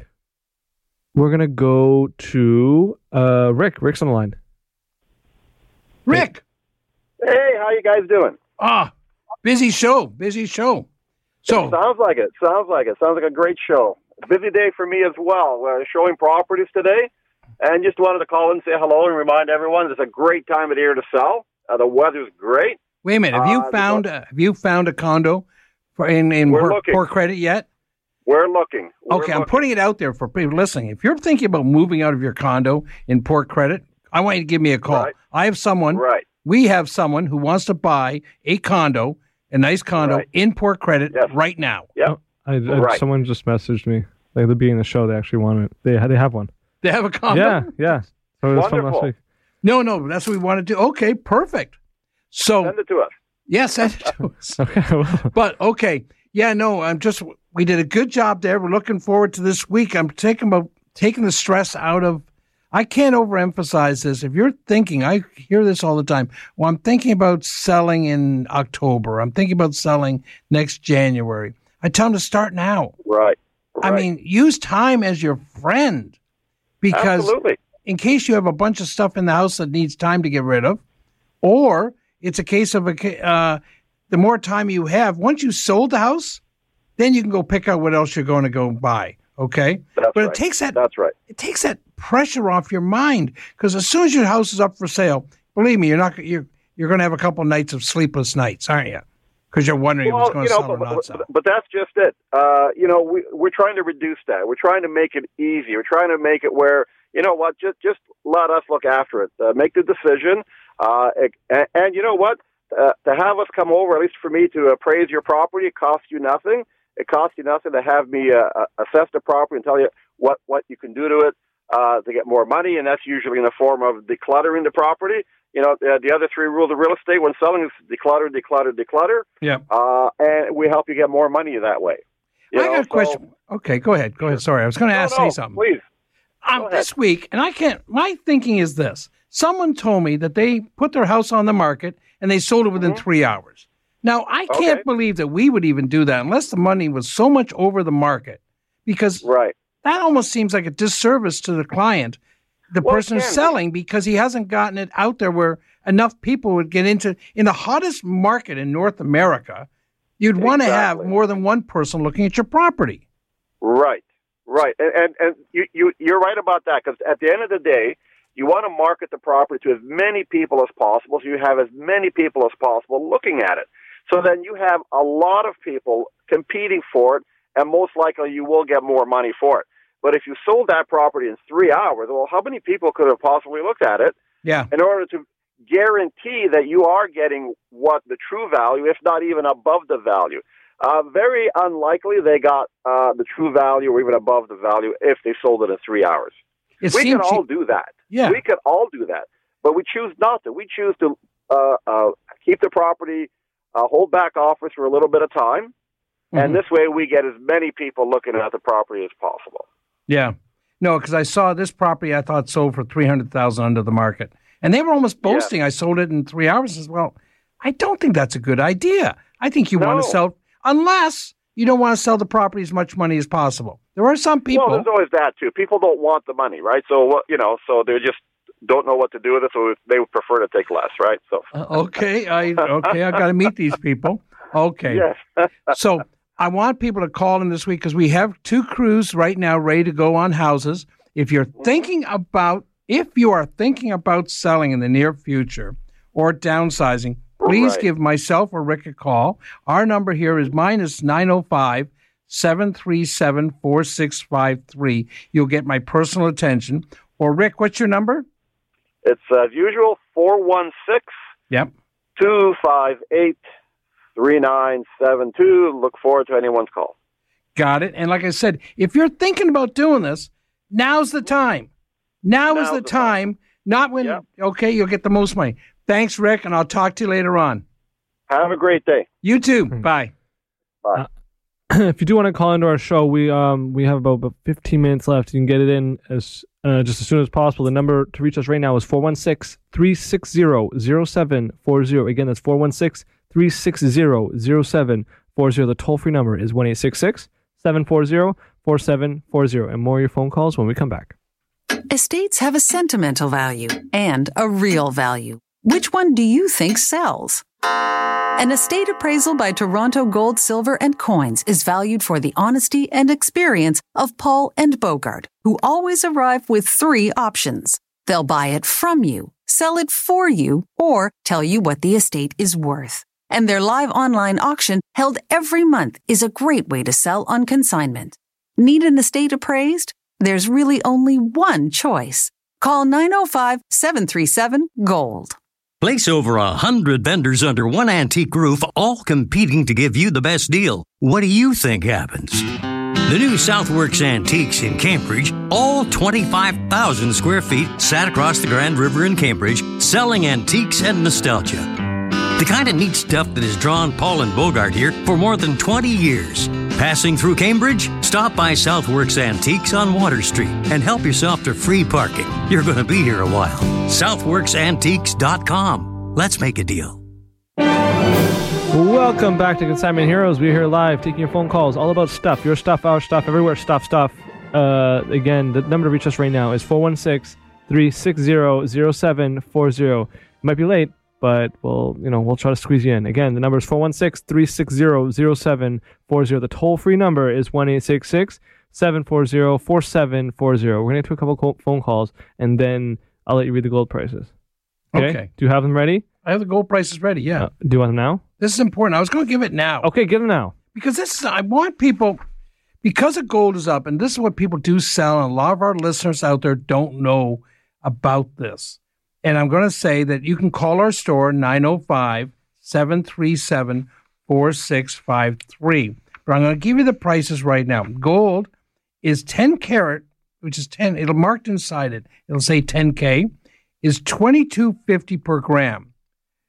we're going to go to uh, Rick. Rick's on the line. Rick. Hey, how you guys doing? Ah, busy show. Busy show. So sounds like it. Sounds like it. Sounds like a great show. Busy day for me as well. We're showing properties today, and just wanted to call and say hello and remind everyone it's a great time of the year to sell. Uh, the weather's great. wait a minute. Have you Uh, found uh, have you found a condo for in in We're poor, looking. poor credit yet? We're looking. We're Okay, I'm looking. putting it out there for people listening. If you're thinking about moving out of your condo in poor credit, I want you to give me a call. Right. I have someone. Right. We have someone who wants to buy a condo, a nice condo Right. in poor credit Yes. right now. Yeah. I, I, Right. Someone just messaged me. Like, they're being the show. They actually want it. They they have one. They have a condo. Yeah, yeah. So it was from last Wonderful. week. No, no, that's what we want to do. Okay, perfect. So Send it to us. yes, send it to us. Okay. Well, But okay, yeah, no, I'm just we did a good job there. We're looking forward to this week. I'm taking about taking the stress out of. I can't overemphasize this. If you're thinking, I hear this all the time. Well, I'm thinking about selling in October. I'm thinking about selling next January. I tell them to start now. Right. I Right. mean, use time as your friend because Absolutely. in case you have a bunch of stuff in the house that needs time to get rid of, or it's a case of a ca- uh, the more time you have, once you sold the house, then you can go pick out what else you're going to go buy. Okay, That's but right. it takes that That's right. it takes that pressure off your mind because as soon as your house is up for sale, believe me, you're not you're you're going to have a couple nights of sleepless nights, aren't you? Because you're wondering if it's going you to know, sell or but, not sell. but, but that's just it. Uh, you know, we, we're trying to reduce that. We're trying to make it easy. We're trying to make it where, you know what, just just let us look after it. Uh, make the decision. Uh, and, and you know what? Uh, to have us come over, at least for me, to appraise your property, it costs you nothing. It costs you nothing to have me uh, assess the property and tell you what, what you can do to it uh, to get more money, and that's usually in the form of decluttering the property. You know, uh, the other three rules of real estate when selling is declutter, declutter, declutter. Yeah. Uh, and we help you get more money that way. You I know, got a so- question. Okay, go ahead. Go ahead. Sorry, I was going to No, ask no, say something. Please. Um, this week, and I can't, my thinking is this. Someone told me that they put their house on the market and they sold it within Mm-hmm. three hours. Now, I can't Okay. believe that we would even do that unless the money was so much over the market, because Right. that almost seems like a disservice to the client, the Well, it person can. selling, because he hasn't gotten it out there where enough people would get into. In the hottest market in North America, you'd want to have Exactly. more than one person looking at your property. Right, right, and and, and you, you you're right about that, because at the end of the day, you want to market the property to as many people as possible, so you have as many people as possible looking at it. So then you have a lot of people competing for it, and most likely you will get more money for it. But if you sold that property in three hours, well, how many people could have possibly looked at it Yeah. in order to guarantee that you are getting what the true value, if not even above the value? Uh, very unlikely they got uh, the true value or even above the value if they sold it in three hours. It we can seems all cheap. do that. Yeah. We can all do that. But we choose not to. We choose to uh, uh, keep the property, uh, hold back offers for a little bit of time, Mhm. and this way we get as many people looking at the property as possible. Yeah. No, because I saw this property I thought sold for three hundred thousand dollars under the market. And they were almost boasting I sold it in three hours as well. I don't think that's a good idea. I think you want No. to sell, unless you don't want to sell the property as much money as possible. There are some people. Well, there's always that too. People don't want the money, right? So what you know, so they just don't know what to do with it, so they would prefer to take less, right? So Uh, okay, I okay, I got to meet these people. Okay. yes. So I want people to call in this week because we have two crews right now ready to go on houses. If you're thinking about, if you are thinking about selling in the near future or downsizing, please Right. give myself or Rick a call. Our number here is minus nine oh five, seven three seven, four six five three. You'll get my personal attention. Or Rick, what's your number? It's uh, as usual, four one six, Yep. two five eight, three nine seven two. Look forward to anyone's call. Got it. And like I said, if you're thinking about doing this, now's the time. Now is Now's the the time, not when, Yep. okay, you'll get the most money. Thanks, Rick, and I'll talk to you later on. Have a great day. You too. Bye. Bye. If you do want to call into our show, we um we have about, about fifteen minutes left. You can get it in as uh, just as soon as possible. The number to reach us right now is four one six, three six zero, zero seven four zero. Again, that's four one six, three six zero, zero seven four zero. The toll-free number is one eight six six, seven four zero, four seven four zero. And more of your phone calls when we come back. Estates have a sentimental value and a real value. Which one do you think sells? An estate appraisal by Toronto Gold, Silver, and Coins is valued for the honesty and experience of Paul and Bogart, who always arrive with three options. They'll buy it from you, sell it for you, or tell you what the estate is worth. And their live online auction, held every month, is a great way to sell on consignment. Need an estate appraised? There's really only one choice. Call nine oh five, seven three seven, GOLD. Place over a hundred vendors under one antique roof, all competing to give you the best deal. What do you think happens? The new Southworks Antiques in Cambridge, all twenty-five thousand square feet, sat across the Grand River in Cambridge, selling antiques and nostalgia. The kind of neat stuff that has drawn Paul and Bogart here for more than twenty years. Passing through Cambridge? Stop by Southworks Antiques on Water Street and help yourself to free parking. You're going to be here a while. Southworks Antiques dot com. Let's make a deal. Welcome back to Consignment Heroes. We're here live taking your phone calls all about stuff. Your stuff, our stuff, everywhere. Stuff, stuff. Uh, again, the number to reach us right now is four one six, three six zero, zero seven four zero. It might be late, but we'll, you know, we'll try to squeeze you in. Again, the number is four one six, three six zero, zero seven four zero. The toll-free number is one eight six six, seven four zero, four seven four zero. We're going to take a couple co- phone calls, and then I'll let you read the gold prices. Okay? Okay. Do you have them ready? I have the gold prices ready, yeah. Uh, do you want them now? This is important. I was going to give it now. Okay, give them now. Because this is, I want people, because the gold is up, and this is what people do sell, and a lot of our listeners out there don't know about this. And I'm going to say that you can call our store, nine oh five, seven three seven, four six five three. But I'm going to give you the prices right now. Gold is ten carat, which is ten, it'll marked inside it, it'll say ten K, is twenty-two fifty per gram.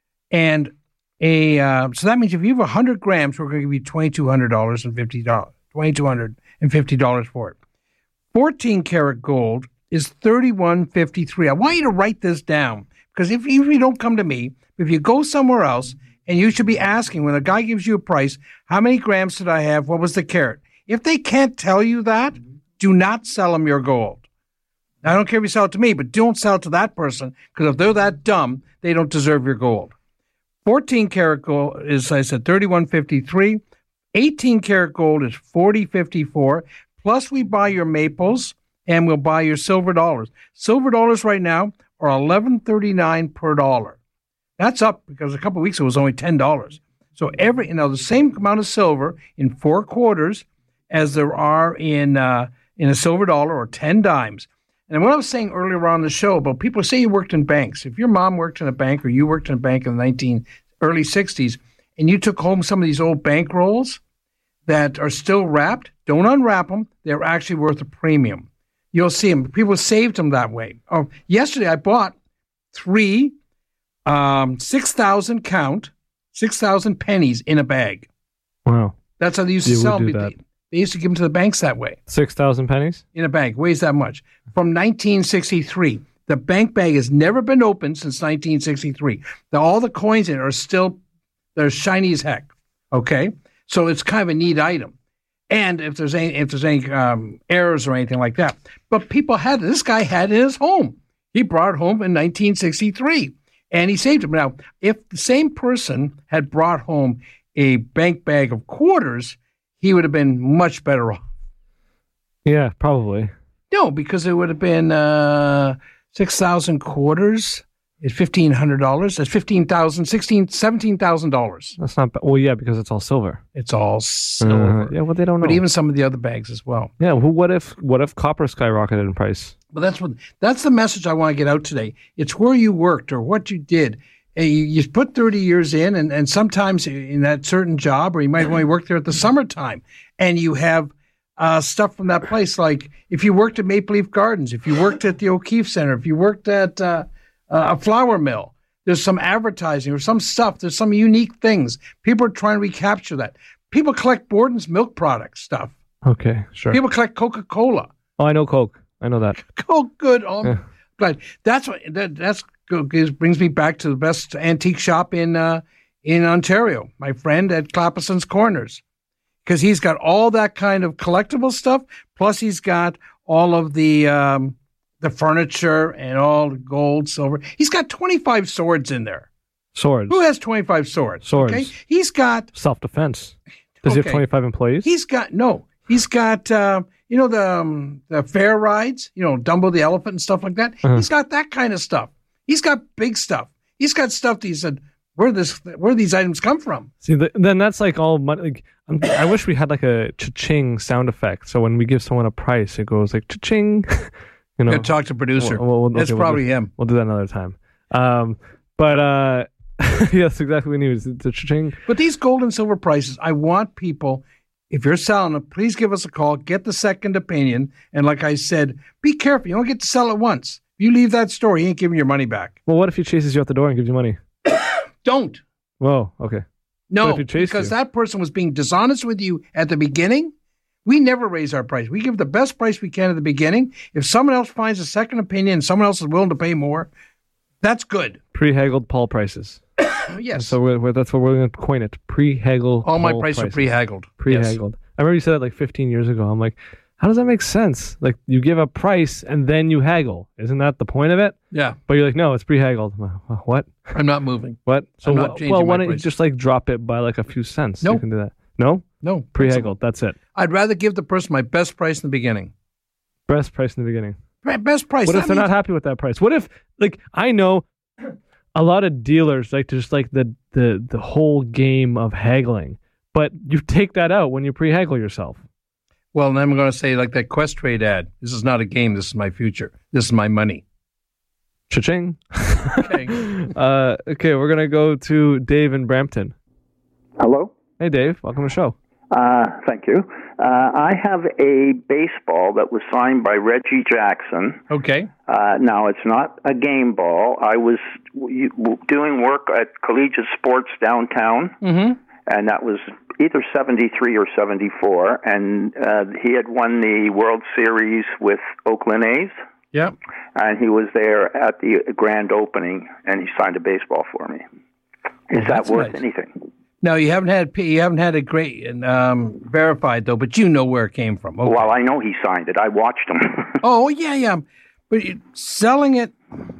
And a uh, so that means if you have one hundred grams, we're going to give you twenty-two hundred dollars and fifty dollars, twenty-two hundred fifty dollars for it. fourteen karat gold is thirty-one fifty-three. I want you to write this down because if, if you don't come to me, if you go somewhere else, and you should be asking when a guy gives you a price, how many grams did I have? What was the carat? If they can't tell you that, do not sell them your gold. I don't care if you sell it to me, but don't sell it to that person because if they're that dumb, they don't deserve your gold. fourteen karat gold is, I said, thirty-one fifty-three. eighteen karat gold is forty fifty-four. Plus, we buy your maples and we'll buy your silver dollars. Silver dollars right now are eleven thirty-nine per dollar. That's up because a couple of weeks ago it was only ten dollars. So every, you know, the same amount of silver in four quarters as there are in uh, in a silver dollar or ten dimes. And what I was saying earlier on the show about people say you worked in banks. If your mom worked in a bank or you worked in a bank in the nineteen early sixties and you took home some of these old bank rolls that are still wrapped, don't unwrap them. They're actually worth a premium. You'll see them. People saved them that way. Oh, yesterday I bought three um, six thousand count, six thousand pennies in a bag. Wow. That's how they used to You sell would them. do They, that. they used to give them to the banks that way. six thousand pennies? In a bag. Weighs that much. From nineteen sixty-three. The bank bag has never been opened since nineteen sixty-three. The, all the coins in it are still, they're shiny as heck. Okay? So it's kind of a neat item. And if there's any, if there's any um, errors or anything like that. But people had, this guy had it in his home. He brought it home in nineteen sixty-three. And he saved them. Now, if the same person had brought home a bank bag of quarters, he would have been much better off. Yeah, probably. No, because it would have been uh, six thousand quarters at fifteen hundred dollars. That's fifteen thousand dollars, sixteen thousand dollars, seventeen thousand dollars. That's not bad. Well, yeah, because it's all silver. It's all silver. Uh, yeah, well, they don't know. But even some of the other bags as well. Yeah, well, what if what if copper skyrocketed in price? But that's what that's the message I want to get out today. It's where you worked or what you did. Uh, You, you put thirty years in, and, and sometimes in that certain job, or you might only work there at the summertime, and you have uh, stuff from that place. Like if you worked at Maple Leaf Gardens, if you worked at the O'Keefe Center, if you worked at uh, a flour mill, there's some advertising or some stuff. There's some unique things. People are trying to recapture that. People collect Borden's milk product stuff. Okay, sure. People collect Coca-Cola. Oh, I know Coke. I know that. Oh, good. Oh, Yeah. glad. That's what that that's good. Gives- brings me back to the best antique shop in uh, in Ontario. My friend at Clapperson's Corners, because he's got all that kind of collectible stuff. Plus, he's got all of the um, the furniture and all the gold, silver. He's got twenty-five swords in there. Swords. Who has twenty-five swords? Swords. Okay, he's got Self-defense. Does he Okay. have twenty-five employees? He's got no. He's got uh, you know the um, the fair rides. You know Dumbo the elephant and stuff like that. Uh-huh. He's got that kind of stuff. He's got big stuff. He's got stuff that he said, where this where these items come from? See, th- then that's like all money. Like, I'm, I wish we had like a cha-ching sound effect. So when we give someone a price, it goes like cha-ching. You know, Gotta talk to producer. We'll- we'll- That's okay, we'll probably do- him. We'll do that another time. Um, but uh, yeah, that's exactly what we need. Is the cha-ching. But these gold and silver prices, I want people. If you're selling them, please give us a call. Get the second opinion. And like I said, be careful. You don't get to sell it once. If you leave that store, he ain't giving your money back. Well, what if he chases you out the door and gives you money? Don't. Whoa. Okay. No, What if he chased because you? that person was being dishonest with you at the beginning. We never raise our price. We give the best price we can at the beginning. If someone else finds a second opinion and someone else is willing to pay more, that's good. Pre-haggled Paul prices. Yes. So we're, we're, that's what we're going to coin it. Pre-haggle. All my Paul prices are pre-haggled. Pre-haggled. I remember you said that like fifteen years ago. I'm like, how does that make sense? Like you give a price and then you haggle. Isn't that the point of it? Yeah. But you're like, no, it's pre-haggled. I'm like, "Wha- what? I'm not moving. What? So I'm not wh- changing well, my why don't you price. just like drop it by like a few cents? No. You can do that. No? No. Pre-haggled. That's it. I'd rather give the person my best price in the beginning. Best price in the beginning. Be- Best price. What That if they're means- not happy with that price? What if, like, I know a lot of dealers like to just like the the the whole game of haggling, but you take that out when you pre-haggle yourself. Well, then I'm going to say like that Quest Trade ad. This is not a game. This is my future. This is my money. Cha-ching. Okay. uh, okay, we're gonna go to Dave in Brampton. Hello. Hey, Dave. Welcome to the show. Uh, thank you. Uh, I have a baseball that was signed by Reggie Jackson. Okay. Uh, now, it's not a game ball. I was w- w- doing work at Collegiate Sports downtown, Mm-hmm. and that was either seventy-three or seventy-four, and uh, he had won the World Series with Oakland A's. Yep. And he was there at the grand opening, and he signed a baseball for me. Is Oh, that that's worth nice. anything? No, you haven't had you haven't had it great um, verified though, but you know where it came from. Okay. Well, I know he signed it. I watched him. Oh yeah, yeah, but you- selling it.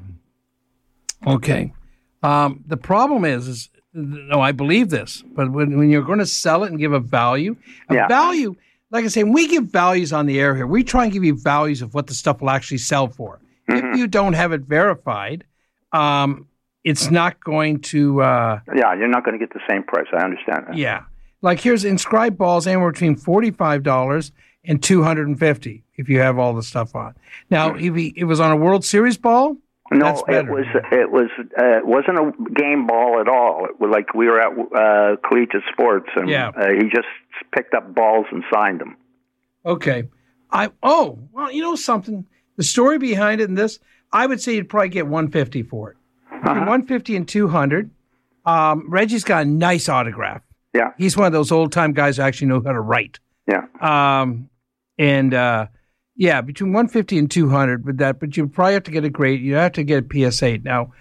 Okay. Um, the problem is, is no, I believe this, but when when you're going to sell it and give a value, a Yeah. value, like I say, when we give values on the air here, we try and give you values of what the stuff will actually sell for. If you don't have it verified, um, it's not going to. Uh, Yeah, you're not going to get the same price. I understand that. Yeah. Like here's inscribed balls anywhere between forty-five dollars and two hundred fifty dollars if you have all the stuff on. Now, if he, it was on a World Series ball, No, that's it better. was it was uh, it wasn't a game ball at all. It was like we were at uh, collegiate sports, and Yeah. uh, he just picked up balls and signed them. Okay. I oh, well, you know something? The story behind it in this, I would say you'd probably get one hundred fifty dollars for it. Between one hundred fifty dollars and two hundred dollars. Um, Reggie's got a nice autograph. Yeah. He's one of those old-time guys who actually know how to write. Yeah. Um, and uh, yeah, between one hundred fifty dollars and two hundred dollars with that, but you probably have to get a grade. You have to get a P S eight. Now,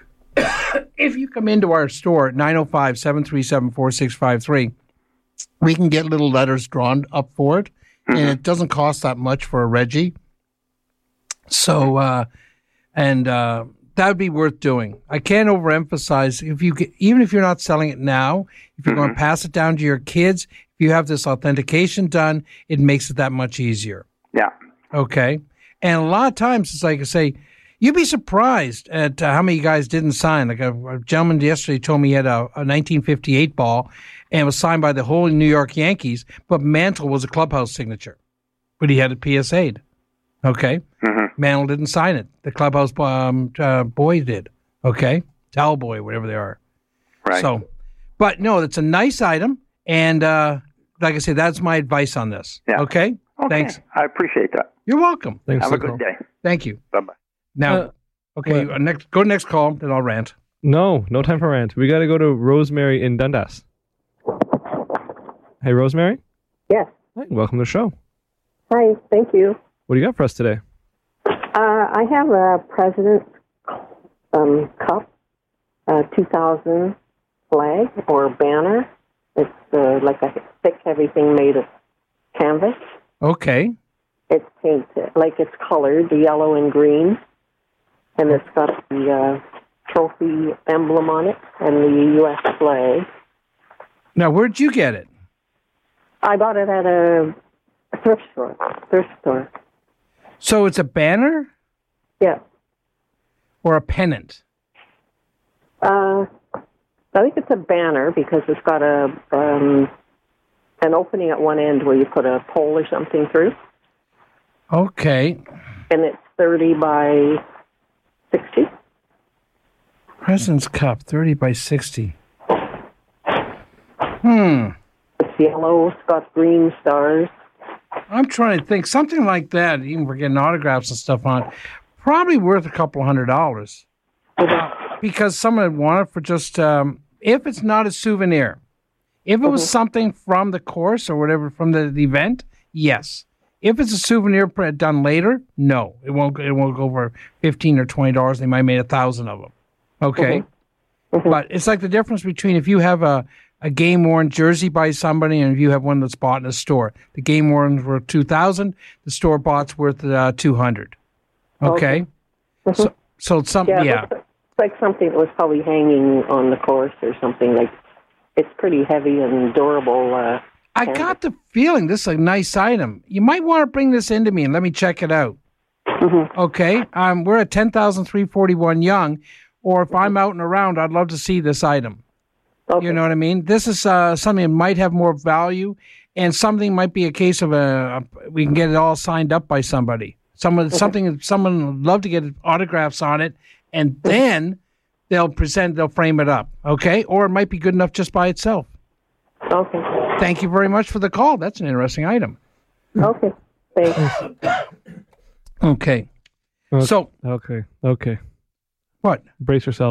if you come into our store at nine oh five, seven three seven, four six five three, we can get little letters drawn up for it, and it doesn't cost that much for a Reggie. So, uh, and uh, that would be worth doing. I can't overemphasize if you get, even if you're not selling it now, if you're going to pass it down to your kids, if you have this authentication done, it makes it that much easier. Yeah. Okay. And a lot of times it's like I say, you'd be surprised at uh, how many guys didn't sign. Like a, a gentleman yesterday told me he had a, a nineteen fifty-eight ball and it was signed by the whole New York Yankees, but Mantle was a clubhouse signature, but he had it P S A'd. Okay. Mantle didn't sign it. The clubhouse um, uh, boy did. Okay. Towel boy, whatever they are. Right. So, but no, it's a nice item. And uh, like I say, that's my advice on this. Yeah. Okay. Okay. Thanks. I appreciate that. You're welcome. Thanks Have for a the good call. day. Thank you. Bye bye. Now, Uh, okay, what? uh, next go to next call, then I'll rant. No, no time for rant. We got to go to Rosemary in Dundas. Hey, Rosemary. Yes. Hi, welcome to the show. Hi, thank you. What do you got for us today? Uh, I have a President's um, Cup uh, two thousand flag or banner. It's uh, like a thick, heavy thing made of canvas. Okay. It's painted, like it's colored, the yellow and green. And it's got the uh, trophy emblem on it and the U S flag. Now, where'd you get it? I bought it at a thrift store. Thrift store. So it's a banner Yeah. or a pennant? Uh, I think it's a banner because it's got a um, an opening at one end where you put a pole or something through, Okay. and it's thirty by sixty. President's Cup, thirty by sixty. Hmm. It's yellow. It's got green stars. I'm trying to think. Something like that, even for getting autographs and stuff on, probably worth a couple hundred dollars. Uh, because someone would want it for just, um, if it's not a souvenir. If it was Mhm. something from the course or whatever, from the, the event, yes. If it's a souvenir print done later, no. It won't It won't go for fifteen or twenty dollars. They might have made a thousand of them. Okay? But it's like the difference between if you have a, a game worn jersey by somebody and if you have one that's bought in a store. The game worn's worth two thousand, the store bought's worth uh, two hundred. Okay? Okay. So so it's something Yeah, yeah. It's, it's like something that was probably hanging on the course or something. Like it's pretty heavy and durable. Uh, I canvas. got the feeling this is a nice item. You might want to bring this into me and let me check it out. Mm-hmm. Okay? Um, we're at ten thousand three hundred forty-one Young, or if I'm out and around, I'd love to see this item. Okay. You know what I mean? This is uh, something that might have more value, and something might be a case of a, a we can get it all signed up by somebody. Someone, something, someone would love to get autographs on it, and then they'll present, they'll frame it up. Okay, or it might be good enough just by itself. Okay. Thank you very much for the call. That's an interesting item. Okay. Thanks. Okay. Okay. So Okay. Okay. what? Brace yourselves.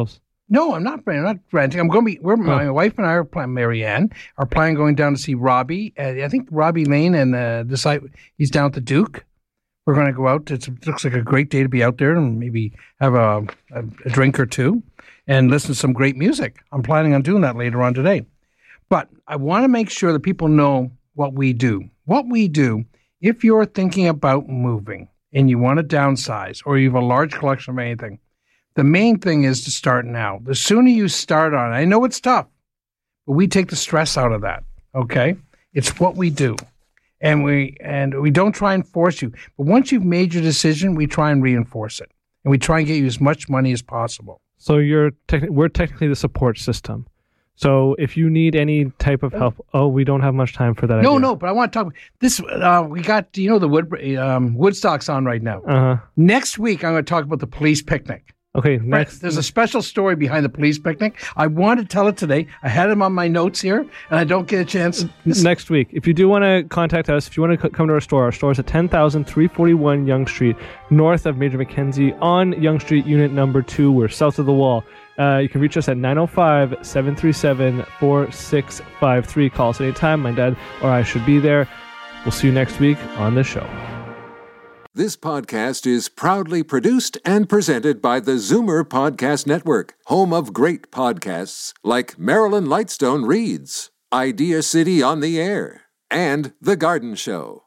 No, I'm not. I'm not renting. I'm going to be. We're my wife and I are planning. Marianne are planning going down to see Robbie. Uh, I think Robbie Lane and uh, decide he's down at the Duke. We're going to go out. It's, it looks like a great day to be out there and maybe have a, a, a drink or two and listen to some great music. I'm planning on doing that later on today. But I want to make sure that people know what we do. What we do, if you're thinking about moving and you want to downsize or you have a large collection of anything, the main thing is to start now. The sooner you start on it, I know it's tough, but we take the stress out of that, okay? It's what we do. And we and we don't try and force you. But once you've made your decision, we try and reinforce it. And we try and get you as much money as possible. So you're te- we're technically the support system. So if you need any type of help, oh, we don't have much time for that. No, idea. no, but I want to talk. This uh, we got, you know, the Wood um, Woodstock's on right now. Uh-huh. Next week, I'm going to talk about the police picnic. Okay, next. There's a special story behind the police picnic. I want to tell it today. I had them on my notes here, and I don't get a chance. Next week. If you do want to contact us, if you want to come to our store, our store is at ten thousand three forty-one Yonge Street, north of Major Mackenzie, on Yonge Street, unit number two. We're south of the wall. Uh, you can reach us at nine oh five, seven three seven, four six five three. Call us anytime. My dad or I should be there. We'll see you next week on the show. This podcast is proudly produced and presented by the Zoomer Podcast Network, home of great podcasts like Marilyn Lightstone Reads, Idea City on the Air, and The Garden Show.